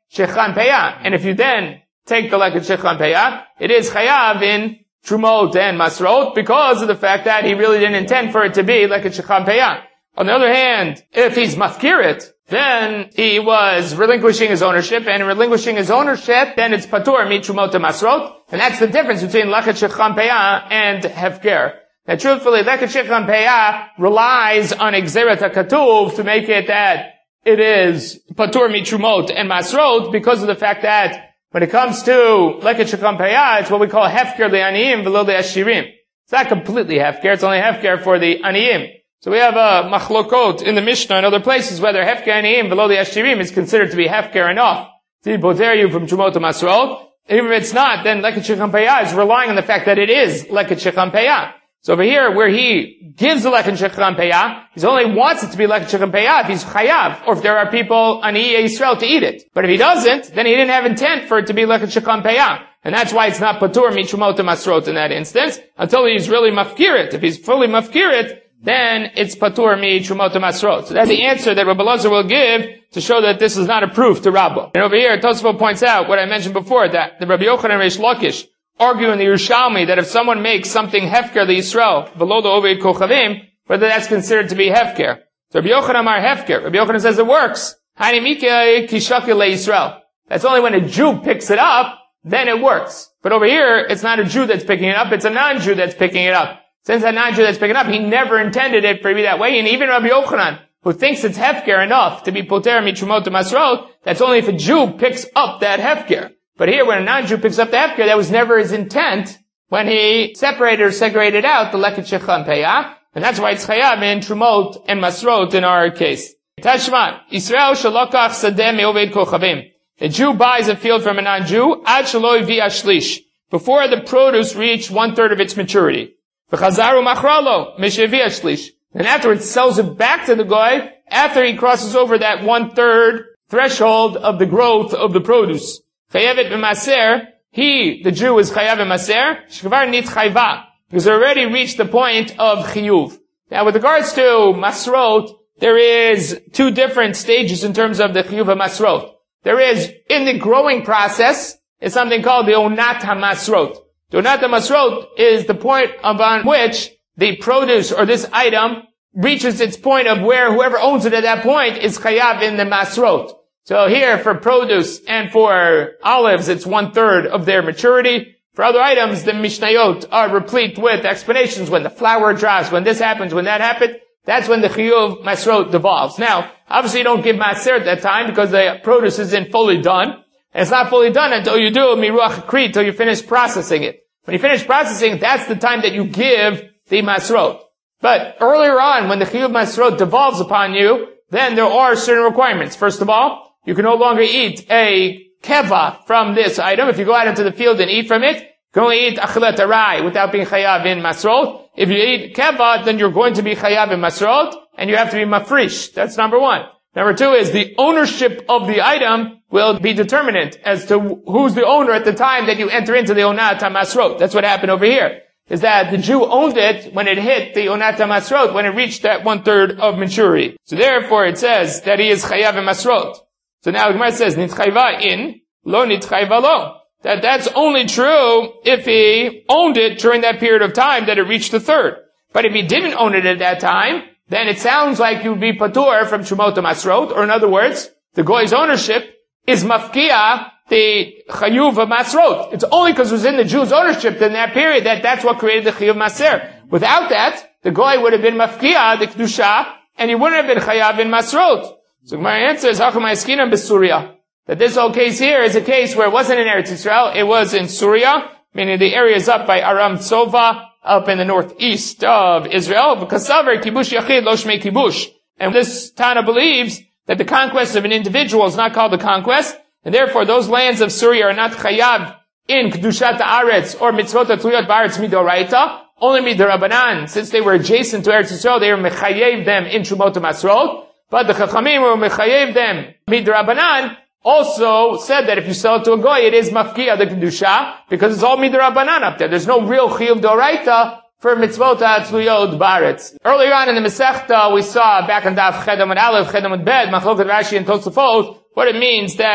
shechan peah. And if you then take the leket shechan peah, it is chayav in trumot and masrot because of the fact that he really didn't intend for it to be leket shechan peah. On the other hand, if he's mafkirit, then he was relinquishing his ownership, and in relinquishing his ownership, then it's patur mitrumot masrot, and that's the difference between leket shechan peah and hefker. Now, truthfully, leket shechan peah relies on exeret hakatuv to make it that it is patur mitrumot and masrot because of the fact that when it comes to leket shechan peah, it's what we call hefker le'aniyim v'lo le'ashirim. It's not completely hefker; it's only hefker for the aniyim. So we have a machlokot in the Mishnah and other places whether hefker aniyim below the ashirim is considered to be hefker enough to poter you from trumot masrot. Even if it's not, then leket shechan peah is relying on the fact that it is leket shechan peah. So over here, where he gives the leket shechan peah, he only wants it to be leket shechan peah if he's chayav, or if there are people aniyei Yisrael to eat it. But if he doesn't, then he didn't have intent for it to be leket shechan peah. And that's why it's not patur mitrumot masrot in that instance, until he's really mafkirit. If he's fully mafkirit, then it's patur mi trumot masrot. So that's the answer that Rabbi Elazar will give to show that this is not a proof to Rabba. And over here, Tosfot points out what I mentioned before, that the Rabbi Yochanan and Reish Lakish argue in the Yerushalmi that if someone makes something hefker Yisrael below the Oved Kochavim, whether that's considered to be hefker. So Rabbi Yochanan Amar hefker. Rabbi Yochanan says it works. Hani mikei kishakil Yisrael. That's only when a Jew picks it up, then it works. But over here, it's not a Jew that's picking it up, it's a non-Jew that's picking it up. Since that non-Jew that's picking up, he never intended it for to be that way. And even Rabbi Yochanan, who thinks it's hefker enough to be poter mitrumot masrot, that's only if a Jew picks up that hefker. But here, when a non-Jew picks up the hefker, that was never his intent when he separated or segregated out the leket shechan peah. And that's why it's chayav in trumot and masrot in our case. Tashma, Yisrael shalokach sadeh me'oved kochavim. The Jew buys a field from a non-Jew, ad shelo yavi ashlish, before the produce reached 1/3 of its maturity. V'chazaru machralo mishevi ashlish. And afterwards sells it back to the guy after he crosses over that 1/3 threshold of the growth of the produce. Chayavet b'maser, he, the Jew, is chayav b'maser, shkvar nit chayva, because it already reached the point of chiyuv. Now with regards to masrot, there is two different stages in terms of the chiyuv masrot. There is, in the growing process, is something called the onat ha-masrot. The onat ha-masrot is the point upon which the produce or this item reaches its point of where whoever owns it at that point is chayav in the masrot. So here, for produce and for olives, it's 1/3 of their maturity. For other items, the Mishnayot are replete with explanations when the flower drops, when this happens, when that happened. That's when the chiyuv masrot devolves. Now, obviously you don't give maser at that time because the produce isn't fully done. And it's not fully done until you do miruach kri, until you finish processing it. When you finish processing, that's the time that you give the masrot. But earlier on, when the chiyuv masrot devolves upon you, then there are certain requirements. First of all, you can no longer eat a keva from this item. If you go out into the field and eat from it, you can only eat achilat arai without being chayav in masrot. If you eat keva, then you're going to be chayav in masrot, and you have to be mafrish. That's number one. Number two is the ownership of the item will be determinant as to who's the owner at the time that you enter into the onat ha-masrot. That's what happened over here. Is that the Jew owned it when it hit the onat ha-masrot, when it reached that 1/3 of maturity. So therefore it says that he is chayav in masrot. So now the Gemara says, nitchayva in, lo nitchayva lo. That's only true if he owned it during that period of time that it reached 1/3. But if he didn't own it at that time, then it sounds like you would be patur from Trumot Masrot, or in other words, the goy's ownership is mafkia the chayuv of Masrot. It's only because it was in the Jew's ownership in that period that's what created the chayuv Maser. Without that, the goy would have been mafkia the kedusha, and he wouldn't have been chayav in Masrot. So my answer is Hachamayaskinan b'Surya. That this whole case here is a case where it wasn't in Eretz Yisrael, it was in Surya, meaning the area is up by Aram Tzova, up in the northeast of Israel. V'kasaver kibush yachid lo shmei kibush. And this Tana believes that the conquest of an individual is not called a conquest, and therefore those lands of Surya are not chayav in kedushat haaretz or mitzvot hatluyot ba'aretz midoraita, only midorabanan. Since they were adjacent to Eretz Yisrael, they were mechayev them in Trumot Masrot, but the Chachamim were mechayev them midorabanan, also said that if you sell it to a goy, it is mafkia the kedusha, because it's all midrabanan up there. There's no real chiyuv doraita for mitzvot hatzluyot ba'aretz. Earlier on in the Masechta, we saw back on Daf Chedam and Aleph, Chedam and Bed, Machloket Rashi and Tosafot, what it means that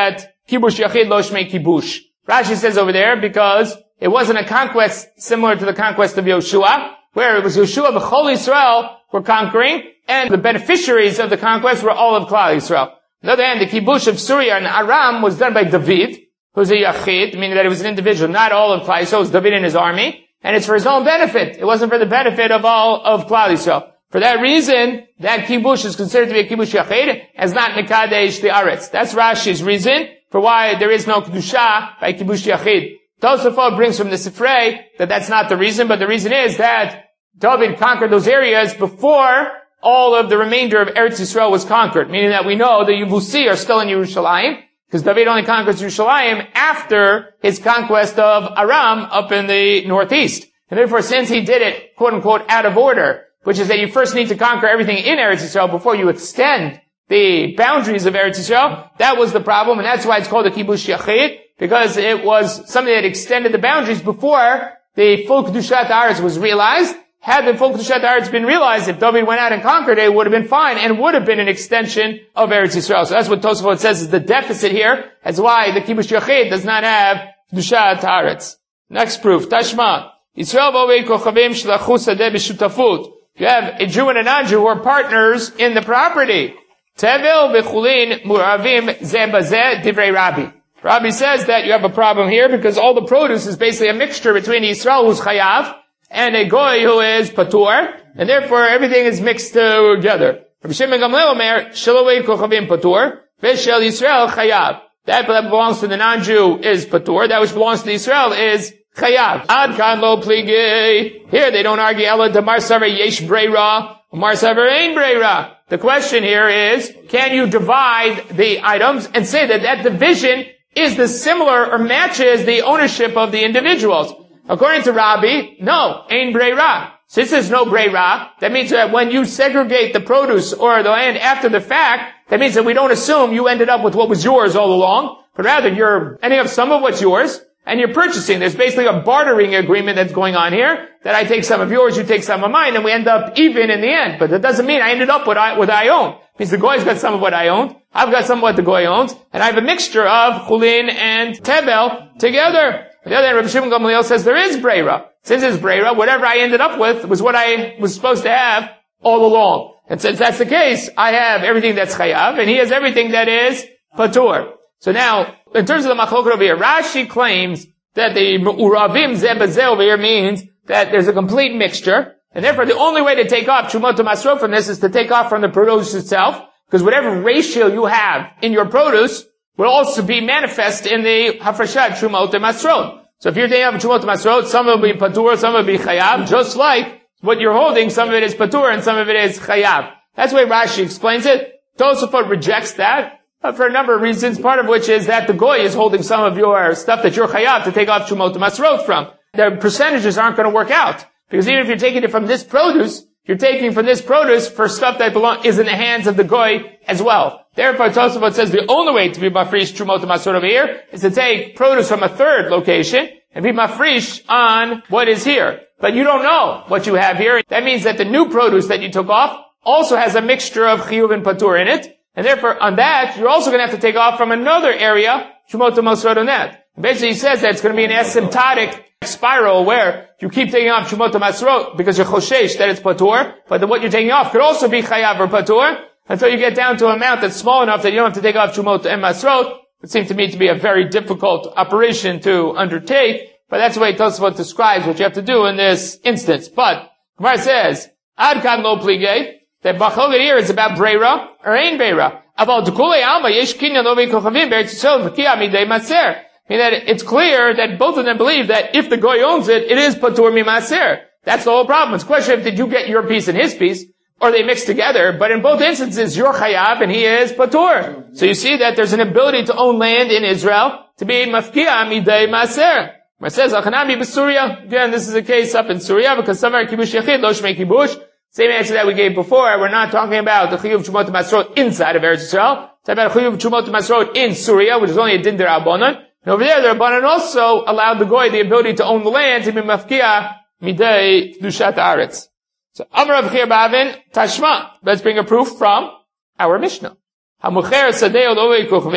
kibush yachid lo shmei kibush. Rashi says over there, because it wasn't a conquest similar to the conquest of Yoshua, where it was Yoshua, B'chol Yisrael were conquering, and the beneficiaries of the conquest were all of Klal Yisrael. On the other hand, the kibush of Syria and Aram was done by David, who's a yachid, meaning that it was an individual, not all of Klal Yisrael. It was David and his army, and it's for his own benefit. It wasn't for the benefit of all of Klal Yisrael. For that reason, that kibush is considered to be a kibush yachid, as not mekadesh the aretz. That's Rashi's reason for why there is no kedusha by kibush yachid. Tosafot brings from the Sifrei that that's not the reason, but the reason is that David conquered those areas before all of the remainder of Eretz Yisrael was conquered, meaning that we know the Yevusi are still in Yerushalayim, because David only conquers Yerushalayim after his conquest of Aram up in the northeast. And therefore, since he did it, quote unquote, out of order, which is that you first need to conquer everything in Eretz Yisrael before you extend the boundaries of Eretz Yisrael, that was the problem, and that's why it's called a kibush yachid, because it was something that extended the boundaries before the full Kedushat Haaretz was realized. Had the full Kedushat Haaretz been realized, if David went out and conquered it, it would have been fine, and would have been an extension of Eretz Yisrael. So that's what Tosafot says is the deficit here. That's why the kibush yachid does not have Kedushat Haaretz. Next proof, Tashma. Yisrael v'oved kochavim shelachu sadeh b'shutafut. You have a Jew and a non-Jew who are partners in the property. Tevel v'chulin muravim zeh bazeh divrei Rabbi. Rabbi says that you have a problem here because all the produce is basically a mixture between Yisrael who's chayav and a goy who is patur, and therefore everything is mixed together. Rabbi Shimon Gamliel omer shelo oved kochavim patur v'shel Yisrael chayav. That belongs to the non-Jew is patur. That which belongs to Israel is chayav. Ad kan lo pligei. Here they don't argue. Ela damar saver yesh breira, mar saver ein breira. The question here is, can you divide the items and say that that division is the similar or matches the ownership of the individuals? According to Rabbi, no, ein breira. Since there's no breira, that means that when you segregate the produce or the land after the fact, that means that we don't assume you ended up with what was yours all along, but rather you're ending up some of what's yours, and you're purchasing. There's basically a bartering agreement that's going on here, that I take some of yours, you take some of mine, and we end up even in the end. But that doesn't mean I ended up with what I own. It means the goy's got some of what I own, I've got some of what the goy owns, and I have a mixture of chulin and tevel together. On the other hand, Rabbi Shimon Gamliel says there is breira. Since there's breira, whatever I ended up with was what I was supposed to have all along. And since that's the case, I have everything that's chayav, and he has everything that is patur. So now, in terms of the machlokes over here, Rashi claims that the uravim zeh bazeh over here means that there's a complete mixture, and therefore the only way to take off Trumot Masrot from this is to take off from the produce itself, because whatever ratio you have in your produce will also be manifest in the hafrashat Trumot Masrot. So if you're taking off Trumot Masrot, some of it will be patur, some of it will be chayav, just like what you're holding, some of it is patur and some of it is chayav. That's the way Rashi explains it. Tosafot rejects that for a number of reasons, part of which is that the goy is holding some of your stuff that you're chayav to take off Trumot Masrot from. The percentages aren't going to work out, because even if you're taking it from this produce, you're taking from this produce for stuff that is in the hands of the goy as well. Therefore, Tosafot says the only way to be mafresh Trumot Masrot over here is to take produce from a third location and be mafresh on what is here. But you don't know what you have here. That means that the new produce that you took off also has a mixture of chiyuv and patur in it. And therefore, on that, you're also going to have to take off from another area, Trumot Masrot on that. Basically, he says that it's going to be an asymptotic spiral where you keep taking off Trumot Masrot because you're choshesh that it's patur, but then what you're taking off could also be chayav or patur until you get down to an amount that's small enough that you don't have to take off Trumot and Masrot. It seems to me to be a very difficult operation to undertake, but that's the way Tosafot describes what you have to do in this instance. But Gemara says, Ad kan lo pligei, that Bachalot here is about breira or ein breira. Aval dekulei alma yesh kinyan lo v'kochavim be'eretz Yisrael v'kiyah midei maser. Meaning that it's clear that both of them believe that if the goy owns it, it is patur mimaser. That's the whole problem. It's a question of did you get your piece and his piece, or they mix together. But in both instances, you're chayav and he is patur. So you see that there's an ability to own land in Israel to be mafkiya midei maser. It says, Achanami b'Suria. Again, this is a case up in Syria because Savar kibush yachid lo shmei kibush. Same answer that we gave before. We're not talking about the chiyuv Trumot Masrot inside of Eretz Yisrael. It's about chiyuv Trumot Masrot in Syria, which is only a din d'Rabbanan. And over there, the Rabbanan also allowed the goy the ability to own the land to be mafkiya midei kedushat haaretz. So, Amar Rav Chir Bavin, Tashma. Let's bring a proof from our Mishnah. HaMucher sadeh lo oved kochavim,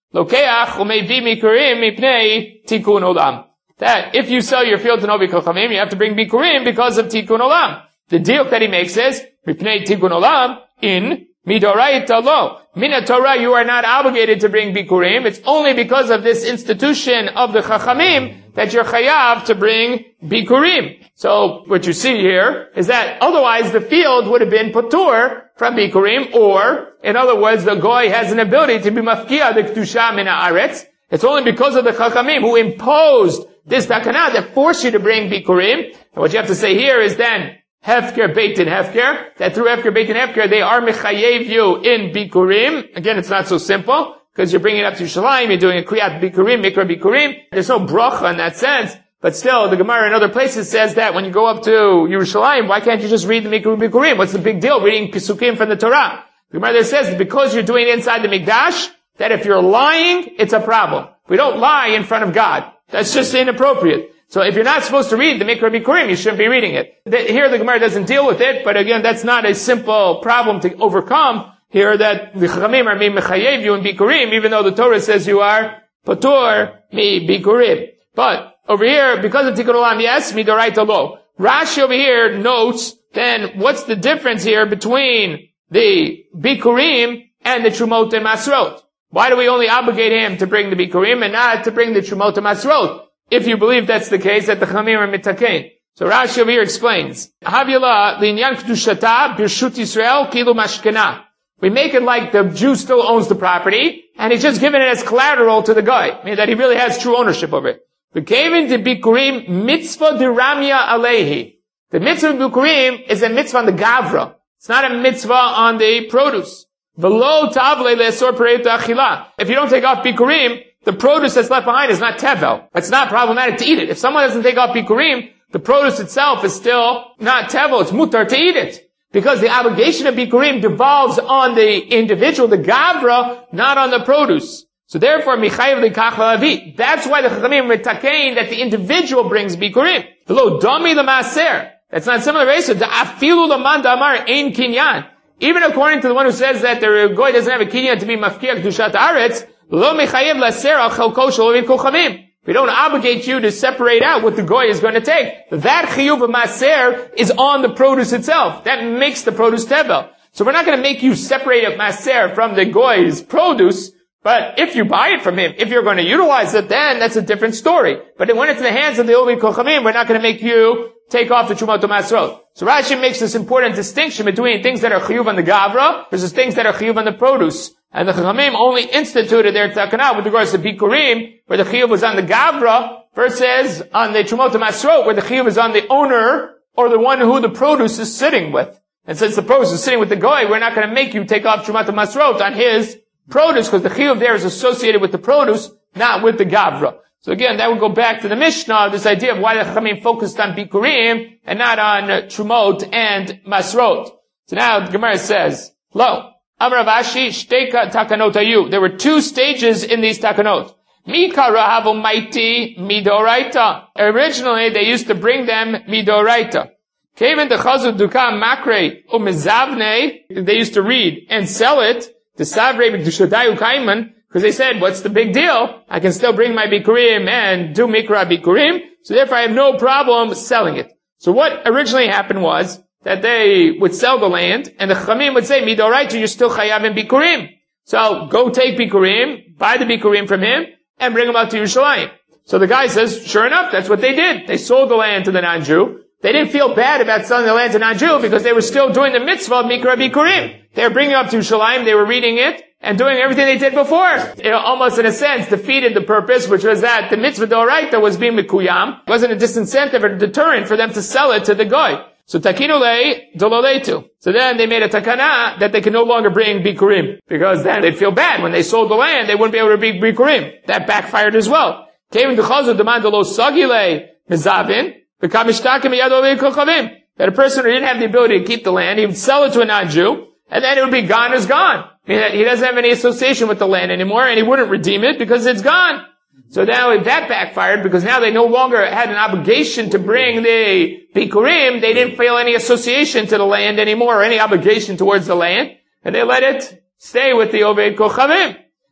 Lokeach umevi bikurim mipnei tikun olam. That if you sell your field to Oved Kochavim, you have to bring bikurim because of tikun olam. The deal that he makes is, mipnei tikun olam, in midoraita lo. Mina Torah, you are not obligated to bring bikurim. It's only because of this institution of the Chachamim that you're chayav to bring bikurim. So what you see here is that otherwise the field would have been patur from bikurim, or in other words, the goy has an ability to be mafkia the kedusha min haaretz. It's only because of the Chachamim who imposed this takana that forced you to bring bikurim. And what you have to say here is then hefker beit in hefker, that through hefker beit in hefker they are mechayev you in bikurim. Again, it's not so simple, because you're bringing it up to Yerushalayim, you're doing a kriyat bikurim, mikra bikurim. There's no bracha in that sense, but still, the Gemara in other places says that when you go up to Yerushalayim, why can't you just read the mikra bikurim? What's the big deal reading pisukim from the Torah? The Gemara there says that because you're doing it inside the mikdash, that if you're lying, it's a problem. We don't lie in front of God. That's just inappropriate. So if you're not supposed to read the mikra bikurim, you shouldn't be reading it. Here the Gemara doesn't deal with it, but again, that's not a simple problem to overcome. Here that the Chachamim are being mechayev you in bikurim, even though the Torah says you are patur mi bikurim. But over here, because of tikkun olam, yes, midoraita lo. Rashi over here notes, then what's the difference here between the bikurim and the trumot and masrot? Why do we only obligate him to bring the bikurim and not to bring the trumot and masrot? If you believe that's the case, that the Chachamim are mitakein. So Rashi over here explains, Havila linyan kedushata birshut Yisrael kilu mashkena. We make it like the Jew still owns the property, and he's just giving it as collateral to the guy, meaning that he really has true ownership of it. We came into bikurim mitzvah diramya alehi. The mitzvah of bikurim is a mitzvah on the gavra. It's not a mitzvah on the produce. V'lo tavle le'asor pereit achila. If you don't take off bikurim, the produce that's left behind is not tevel. It's not problematic to eat it. If someone doesn't take off bikurim, the produce itself is still not tevel. It's mutar to eat it. Because the obligation of bikurim devolves on the individual, the gavra, not on the produce. So therefore, michayev likach v'lavi. That's why the Chachamim mitakein that the individual brings bikurim. V'lo domi l'maser. That's not similar. So afilu l'man damar ein kinyan. Even according to the one who says that the goy doesn't have a kinyan to be mafkia kedushat haaretz, lo michayev laser al chalko shel Oved Kochavim. We don't obligate you to separate out what the goy is going to take. That chiyuv of maser is on the produce itself. That makes the produce tevel. So we're not going to make you separate a maser from the goy's produce, but if you buy it from him, if you're going to utilize it, then that's a different story. But when it's in the hands of the Oved Kochavim, we're not going to make you take off the Trumot Masrot. So Rashi makes this important distinction between things that are chiyuv on the gavra versus things that are chiyuv on the produce. And the Chachamim only instituted their takana with regards to bikurim, where the chiyuv was on the gavra, versus on the Trumot Masrot, where the chiyuv is on the owner or the one who the produce is sitting with. And since the produce is sitting with the goy, we're not going to make you take off Trumot Masrot on his produce, because the chiyuv there is associated with the produce, not with the gavra. So again, that would go back to the Mishnah, this idea of why the Chachamim focused on bikurim and not on trumot and masrot. So now the Gemara says, Lo, Amar Rav Ashi, shteka takanot ayu. There were two stages in these takanot. Mika rahavu maiti midoraita. Originally, they used to bring them midoraita. Kevin dechazu dukam makre umezavne. They used to read and sell it to savre b'kdushadayu kaiman. Because they said, what's the big deal? I can still bring my bikurim and do mikra bikurim, so therefore I have no problem selling it. So what originally happened was that they would sell the land, and the Chachamim would say, midoraita, you're still chayav in bikurim. So go take bikurim, buy the bikurim from him, and bring them out to Yerushalayim. So the guy says, sure enough, that's what they did. They sold the land to the non-Jew. They didn't feel bad about selling the land to non-Jew because they were still doing the mitzvah of mikra bikurim. They were bringing it up to Yerushalayim, they were reading it, and doing everything they did before. It almost, in a sense, defeated the purpose, which was that the mitzvah d'oraita was being mikuyam. It wasn't a disincentive or a deterrent for them to sell it to the goy. So takinule dololetu. So then they made a takana that they can no longer bring bikurim, because then they'd feel bad when they sold the land. They wouldn't be able to bring bikurim. That backfired as well. Came into chazu demand lo sagile mizavin v'kamishtakim yad Oved Kochavim. That a person who didn't have the ability to keep the land, he would sell it to a non-Jew, and then it would be gone as gone. I mean, he doesn't have any association with the land anymore, and he wouldn't redeem it because it's gone. So now that backfired, because now they no longer had an obligation to bring the bikurim. They didn't feel any association to the land anymore, or any obligation towards the land, and they let it stay with the Oved Kochavim.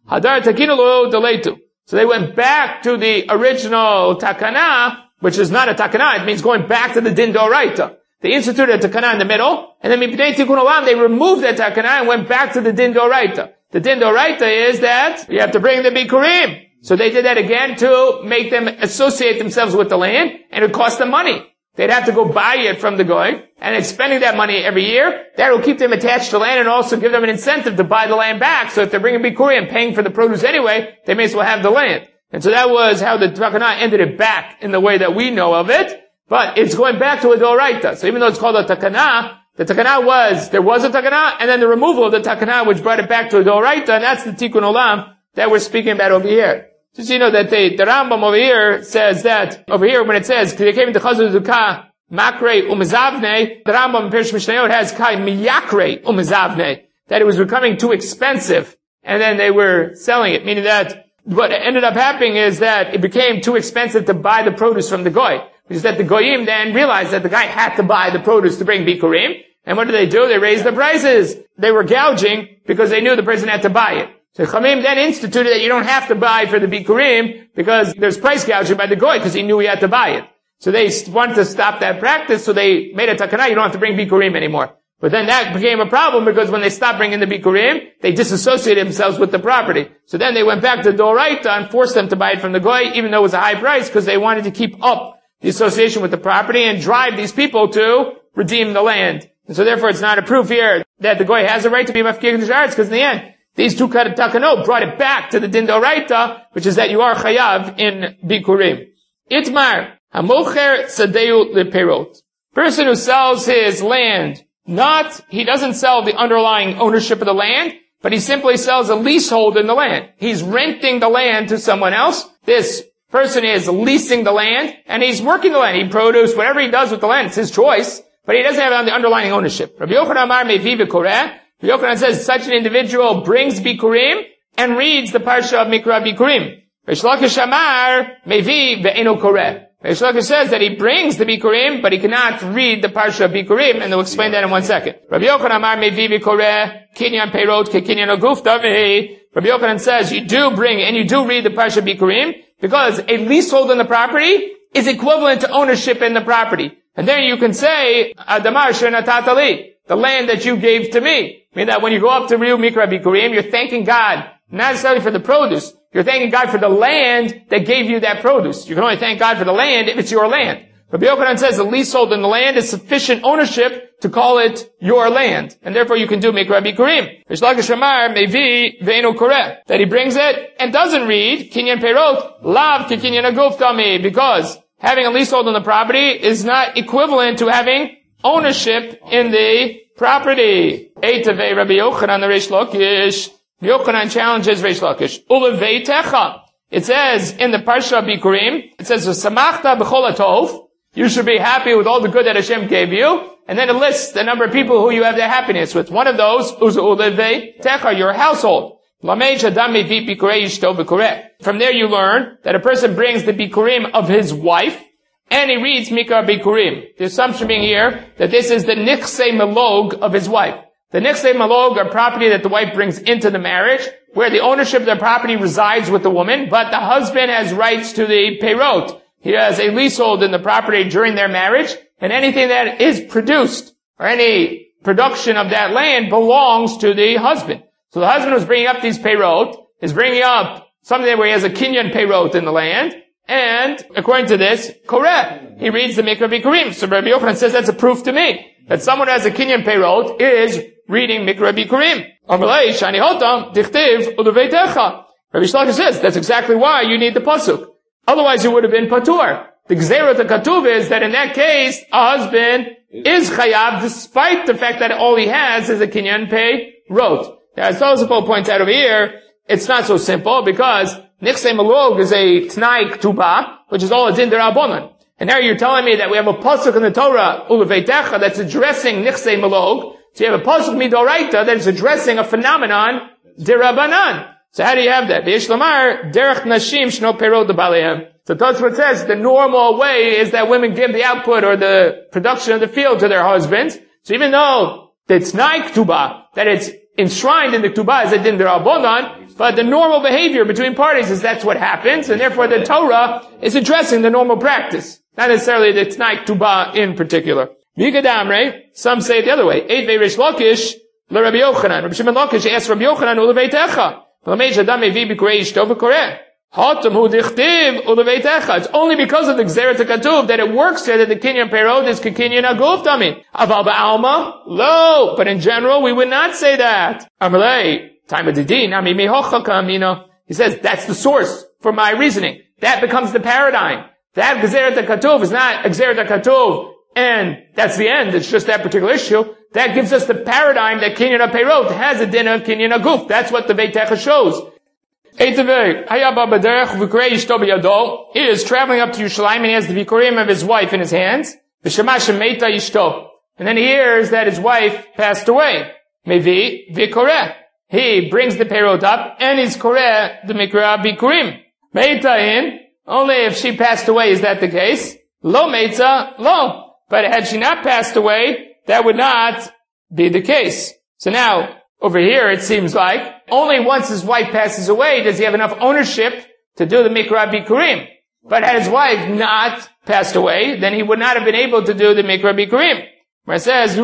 Hadar takinu lo deleitu. So they went back to the original takana, which is not a takana, it means going back to the din d'oraita. They instituted a takana in the middle, and then mipnei tikkun olam, they removed that takana and went back to the din d'oraita. The din d'oraita is that you have to bring the bikurim. So they did that again to make them associate themselves with the land, and it cost them money. They'd have to go buy it from the goy, and it's spending that money every year. That will keep them attached to land and also give them an incentive to buy the land back. So if they're bringing bikurim, paying for the produce anyway, they may as well have the land. And so that was how the takana ended it back in the way that we know of it. But it's going back to a doraita. So even though it's called a takana, the takana was, there was a takana, and then the removal of the takana, which brought it back to a doraita, and that's the tikkun olam that we're speaking about over here. Just so you know that the Rambam over here says that, over here when it says, they came into Chazal Dukah, Makre umizavne, the Rambam in Pirush Mishnayot has Kai miyakre umizavne, that it was becoming too expensive, and then they were selling it, meaning that what ended up happening is that it became too expensive to buy the produce from the goy, which is that the goyim then realized that the guy had to buy the produce to bring bikurim, and what did? They raised the prices. They were gouging because they knew the person had to buy it. So Chamim then instituted that you don't have to buy for the bikurim because there's price gouging by the goy because he knew he had to buy it. So they wanted to stop that practice, so they made a takana, you don't have to bring bikurim anymore. But then that became a problem because when they stopped bringing the bikurim, they disassociated themselves with the property. So then they went back to doraita and forced them to buy it from the goy, even though it was a high price, because they wanted to keep up the association with the property and drive these people to redeem the land. And so therefore it's not a proof here that the goy has a right to be mafkir d'sharetz, because in the end, these two takanot brought it back to the din d'oraita, which is that you are chayav in bikurim. Itmar, hamocher sadeu leperot. Person who sells his land, he doesn't sell the underlying ownership of the land, but he simply sells a leasehold in the land. He's renting the land to someone else. This person is leasing the land, and he's working the land. He produces whatever he does with the land. It's his choice, but he doesn't have the underlying ownership. Rabbi Yochanan Amar mevi v'koreh. Rabbi Yochanan says such an individual brings bikurim and reads the parsha of Mikra Bikurim. Reish Lakish Amar mevi ve'eno koreh. Reish Lakish says that he brings the bikurim, but he cannot read the parsha of Bikurim, and they'll explain that in 1 second. Rabbi Yochanan Amar mevi v'koreh kinyan peirot kekinyan aguf davehi. Rabbi Yochanan says you do bring and you do read the parsha of Bikurim because a leasehold in the property is equivalent to ownership in the property. And then you can say, Adamar shenatatali, the land that you gave to me. I mean that when you go up to Real Mikra Bikurim, you're thanking God, not necessarily for the produce, you're thanking God for the land that gave you that produce. You can only thank God for the land if it's your land. Rabbi Yochanan says the leasehold in the land is sufficient ownership to call it your land. And therefore you can do Mikra Bikurim. Reish Lakish Amar mevi ve'eno koreh. That he brings it and doesn't read Kinyan Peirot, lav ki Kinyan aguf dami, because having a leasehold on the property is not equivalent to having ownership in the property. Eitavei Rabbi Yochanan the Reish Lakish. Yochanan challenges Reish Lakish. Ulevei techa. It says in the Parsha of Bikurim, it says, Samachta b'chol hatov. You should be happy with all the good that Hashem gave you. And then it lists the number of people who you have their happiness with. One of those is ulevei techa, your household. From there you learn that a person brings the Bikurim of his wife, and he reads Mikra Bikurim. The assumption being here that this is the Nichsei Melog of his wife. The Nichsei Melog are property that the wife brings into the marriage, where the ownership of the property resides with the woman, but the husband has rights to the Peirot. He has a leasehold in the property during their marriage, and anything that is produced, or any production of that land belongs to the husband. So the husband who's bringing up these Peirot is bringing up something where he has a Kinyan Peirot in the land, and according to this, correct, he reads the Mikra Bikurim. So Rabbi Yochanan says that's a proof to me that someone who has a Kinyan Peirot is reading Mikra Bikurim. Amalei shani hotam dichtiv ulevei techa. Rabbi Shlaka says that's exactly why you need the pasuk. Otherwise, it would have been patur. The gzerot katuv is that in that case, a husband is chayav despite the fact that all he has is a Kinyan Peirot. Now, as Tosafot points out over here, it's not so simple because Nichsei Melog is a Tnai Ketubah, which is all a Din D'Rabbanan. And now you're telling me that we have a pasuk in the Torah, Ulevei Techa, that's addressing Nichsei Melog. So you have a pasuk Midoraita that is addressing a phenomenon, D'Rabbanan. So how do you have that? V'yesh lomar, Derech Nashim Shno Perot D'Balehem. So Tosafot says the normal way is that women give the output or the production of the field to their husbands. So even though it's Tnai Ketubah, that it's enshrined in the Ketubah as a Din D'Rabbanan, but the normal behavior between parties is that's what happens, and therefore the Torah is addressing the normal practice, not necessarily the T'nai Ketubah in particular. Some say it the other way. Eit ve'Rish Lakish l'Rabbi Yochanan. Rabbi Shimon Lakish asked Rabbi Yochanan u'leveitecha. V'lameish adam mevi b'korei ishto v'koreh. Hatam hu dichtiv u'leveitecha. It's only because of the Gzeret HaKatuv that it works here that the Kinyan Perod is Kinyan Aguf Dami. Aval ba'alma? Lo. But in general, we would not say that. Amalei. Time of the din. He says, that's the source for my reasoning. That becomes the paradigm. That Gzeret HaKatuv is not Gzeret HaKatuv. And that's the end. It's just that particular issue. That gives us the paradigm that Kinyan HaPeirot has a din of Kinyan HaGuf. That's what the Veitecha shows. He is traveling up to Yerushalayim and he has the Vikurim of his wife in his hands. And then he hears that his wife passed away. Mevi Vikoreh. He brings the Peirot up and he's Koreh the Mikra Bikurim. Meita only if she passed away is that the case. Lo Meita, lo. But had she not passed away, that would not be the case. So now, over here, it seems like, only once his wife passes away does he have enough ownership to do the Mikra Bikurim. But had his wife not passed away, then he would not have been able to do the Mikra Bikurim. Where it says,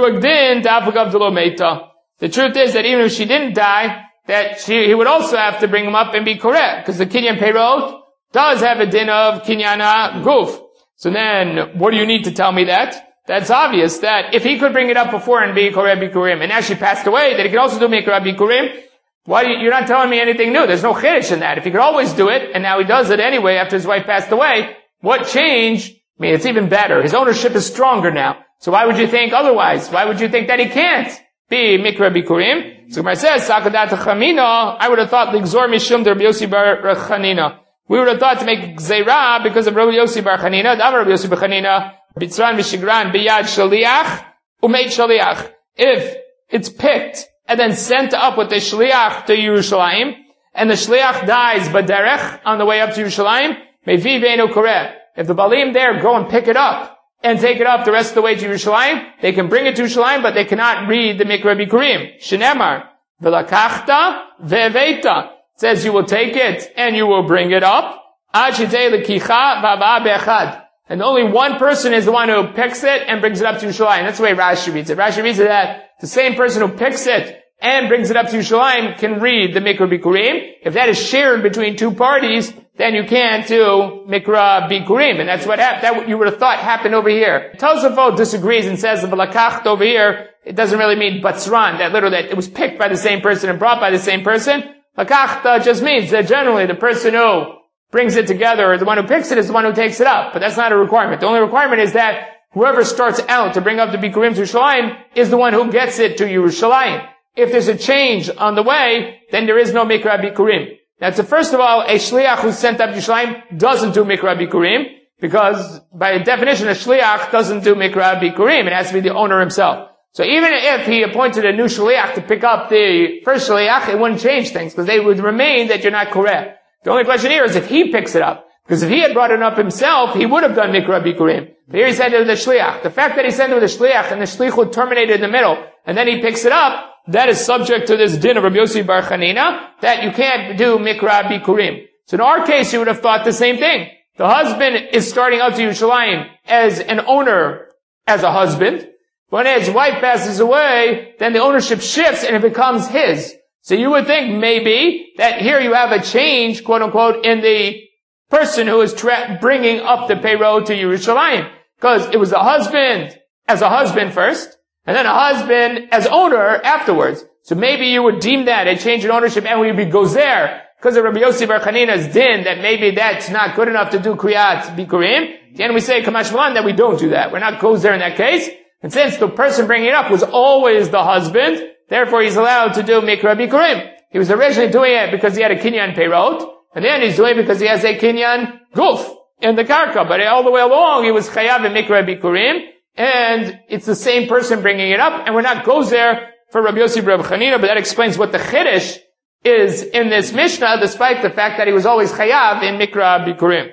the truth is that even if she didn't die, that he would also have to bring him up and be correct, because the Kinyan Peirot does have a din of Kinyana Guf. So then, what do you need to tell me that? That's obvious that if he could bring it up before and be Koreh Bikurim, and now she passed away, that he could also do Mikra Bikurim, you're not telling me anything new. There's no chiddush in that. If he could always do it, and now he does it anyway after his wife passed away, what changed? I mean, it's even better. His ownership is stronger now. So why would you think otherwise? Why would you think that he can't be Mikra Bikurim? So Gemara says, Sakadat Chamina, I would have thought Ligzor Mishum de Rabbi Yossi bar Chanina. We would have thought to make Gzeirah because of Rabbi Yossi bar Chanina. Dam Rabbi Yossi bar Chanina, Bitzran V'Shigran Biyad Shaliach, Umeit Shaliach. If it's picked and then sent up with the Shliach to Yerushalayim, and the Shliach dies Baderech on the way up to Yerushalayim, Mevi Ve'enu Koreh. If the Balim there go and pick it up and take it up the rest of the way to Yerushalayim, they can bring it to Yerushalayim, but they cannot read the Mikra Bikurim. Shenemar, V'lakachta ve'veita. It says you will take it and you will bring it up. Ad shitei lekicha v'ava be'echad. And only one person is the one who picks it and brings it up to Yerushalayim. That's the way Rashi reads it. Rashi reads it that the same person who picks it and brings it up to Yerushalayim can read the Mikra Bikurim. If that is shared between two parties, then you can't do Mikra Bikurim. And that's that you would have thought happened over here. Tosafot disagrees and says the V'lakacht over here, it doesn't really mean Batzran, that it was picked by the same person and brought by the same person. Lakachta just means that generally the person who brings it together, or the one who picks it, is the one who takes it up. But that's not a requirement. The only requirement is that whoever starts out to bring up the Bikurim to Yerushalayim is the one who gets it to Yerushalayim. If there's a change on the way, then there is no Mikra Bikurim. Now, so first of all, a Shliach who's sent up to Yerushalayim doesn't do Mikra Bikurim, because by definition, a Shliach doesn't do Mikra Bikurim. It has to be the owner himself. So even if he appointed a new Shliach to pick up the first Shliach, it wouldn't change things, because they would remain that you're not correct. The only question here is if he picks it up. Because if he had brought it up himself, he would have done Mikra Bikurim. But here he sent it with the Shliach. The fact that he sent it with the Shliach and the Shlichut terminated in the middle, and then he picks it up, that is subject to this din of Rabbi Yossi bar Chanina, that you can't do Mikra Bikurim. So in our case, you would have thought the same thing. The husband is starting out to Yerushalayim as an owner, as a husband. When his wife passes away, then the ownership shifts and it becomes his. So you would think maybe that here you have a change, quote unquote, in the person who is bringing up the payroll to Yerushalayim. Because it was the husband as a husband first, and then a husband as owner afterwards. So maybe you would deem that a change in ownership and we would be gozer, because of Rabbi Yossi bar Chanina's din, that maybe that's not good enough to do Kriyat Bikurim. Then we say, Kamash Malan, that we don't do that. We're not gozer in that case. And since the person bringing it up was always the husband, therefore he's allowed to do Mikra Bikurim. He was originally doing it because he had a Kinyan Peirot, and then he's doing it because he has a Kinyan Guf in the Karka. But all the way along, he was Chayav in Mikra Bikurim, and it's the same person bringing it up, and we're not gozer for Rabbi Yossi bar Chanina, but that explains what the Chiddush is in this Mishnah, despite the fact that he was always Chayav in Mikra Bikurim.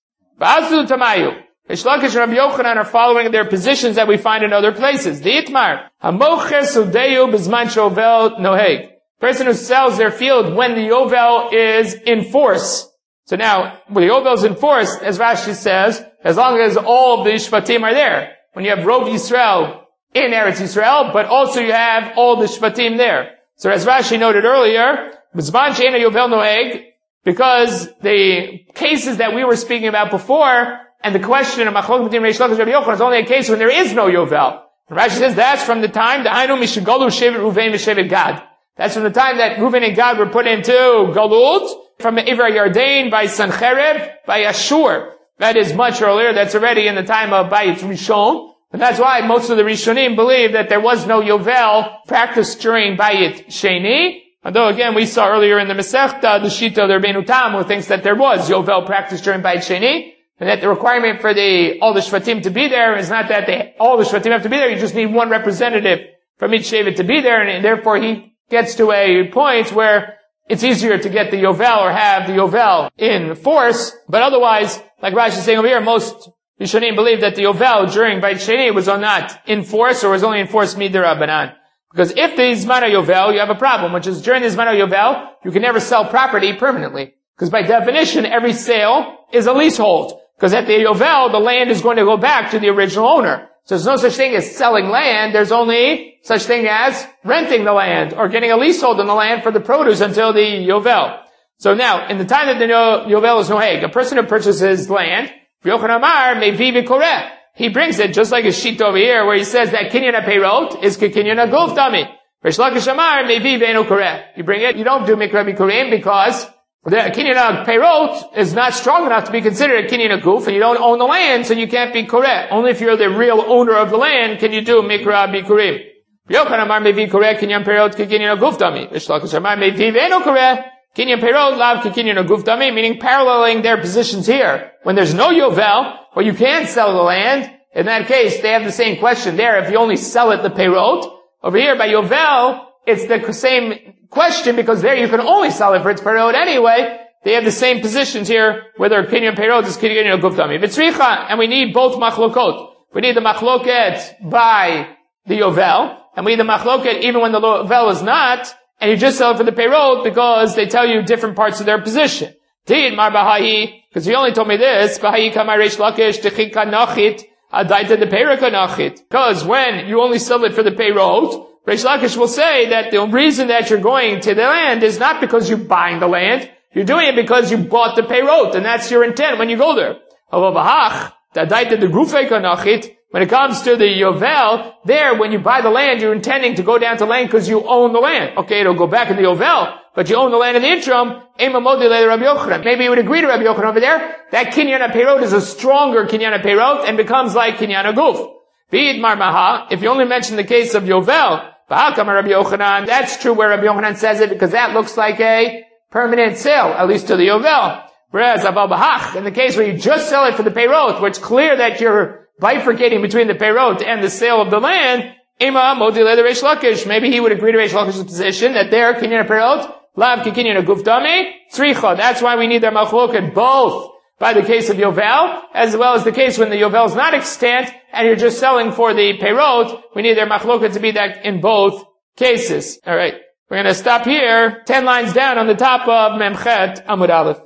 Ba'azu Tamayu. Rish Lakish and Rabbi Yochanan are following their positions that we find in other places. The Itmar, Hamocher Sudeyu Bizman Shovel Noheg. person who sells their field when the Yovel is in force. So now, when the Yovel is in force, as Rashi says, as long as all of the Shvatim are there. When you have Rov Yisrael in Eretz Yisrael, but also you have all the Shvatim there. So as Rashi noted earlier, B'zman she'ena Yovel noeg, because the cases that we were speaking about before, and the question of Machlok between Reish Lakish and Rabbi Yochanan is only a case when there is no Yovel. And Rashi says that's from the time the Hainu Mishigalu Shevet Ruvain Shevet Gad. That's from the time that Reuven and Gad were put into Galut, from the Iver Yardain by Sancherib, by Ashur. That is much earlier. That's already in the time of Bayit Rishon. And that's why most of the Rishonim believe that there was no Yovel practiced during Bayit Sheni. Although again, we saw earlier in the Masechta, the Shita of the Rabbeinu Tam, who thinks that there was Yovel practiced during Bayit Sheni. And that the requirement for all the Shvatim to be there is not that all the Shvatim have to be there. You just need one representative from each Shevet to be there. And therefore he gets to a point where it's easier to get the Yovel or have the Yovel in force. But otherwise, like Rashi is saying over here, most Rishonim believe that the Yovel during Bayit Sheni was not in force or was only in force Mid'Rabbanan. Because if the Zman Yovel, you have a problem, which is during the Zman Yovel, you can never sell property permanently. Because by definition, every sale is a leasehold. Because at the Yovel, the land is going to go back to the original owner. So there's no such thing as selling land. There's only such thing as renting the land or getting a leasehold on the land for the produce until the Yovel. So now, in the time that the Yovel is noheg, a person who purchases land, Yochanan Amar mevi v'koreh. He brings it just like a sheet over here where he says that kinyan ha-peirot is kinyan ha-guf dami. Reish Lakish Amar mevi v'eino koreh. You bring it, you don't do mikra bikurim because the kinyan ha-peirot is not strong enough to be considered a kinyan ha-guf, and you don't own the land, so you can't be koreh. Only if you're the real owner of the land can you do mikra bikurim. Yochanan Amar mevi koreh kinyan peirot kinyan ha-guf dami. Reish Lakish Amar mevi v'eino koreh. Kinyan peirot lav kinyan ha-guf dami, meaning paralleling their positions here. When there's no Yovel, or you can't sell the land, in that case, they have the same question there. If you only sell it the peirot, over here by Yovel, it's the same question because there you can only sell it for its peirot anyway. They have the same positions here, whether kinyan peirot is kinyan ha-guf dami. V'tzricha, and we need both machlokot. We need the machloket by the Yovel, and we need the machloket even when the Yovel is not, and you just sell it for the peirot because they tell you different parts of their position. Tid mar bahayi, because he only told me this, bahayi kamar Reish Lakish techika nachit, adaita de peirika nachit. Because when you only sell it for the peirot, Reish Lakish will say that the reason that you're going to the land is not because you're buying the land, you're doing it because you bought the peirot, and that's your intent when you go there. When it comes to the Yovel, there, when you buy the land, you're intending to go down to land because you own the land. Okay, it'll go back in the Yovel, but you own the land in the interim. Maybe you would agree to Rabbi Yochanan over there. That kinyan ha-peirot is a stronger kinyan ha-peirot and becomes like kinyan ha-guf. If you only mention the case of Yovel, that's true where Rabbi Yochanan says it because that looks like a permanent sale, at least to the Yovel. Whereas in the case where you just sell it for the peirot, where it's clear that you're bifurcating between the peirot and the sale of the land, maybe he would agree to Reish Lakish's position that there, kinyan ha-peirot, lav kinyan ha-guf dami, tzricha. That's why we need their machloket both by the case of Yovel, as well as the case when the Yovel is not extant, and you're just selling for the peirot. We need their machloket to be that in both cases. Alright. We're gonna stop here, 10 lines down on the top of Memchet Amud Aleph.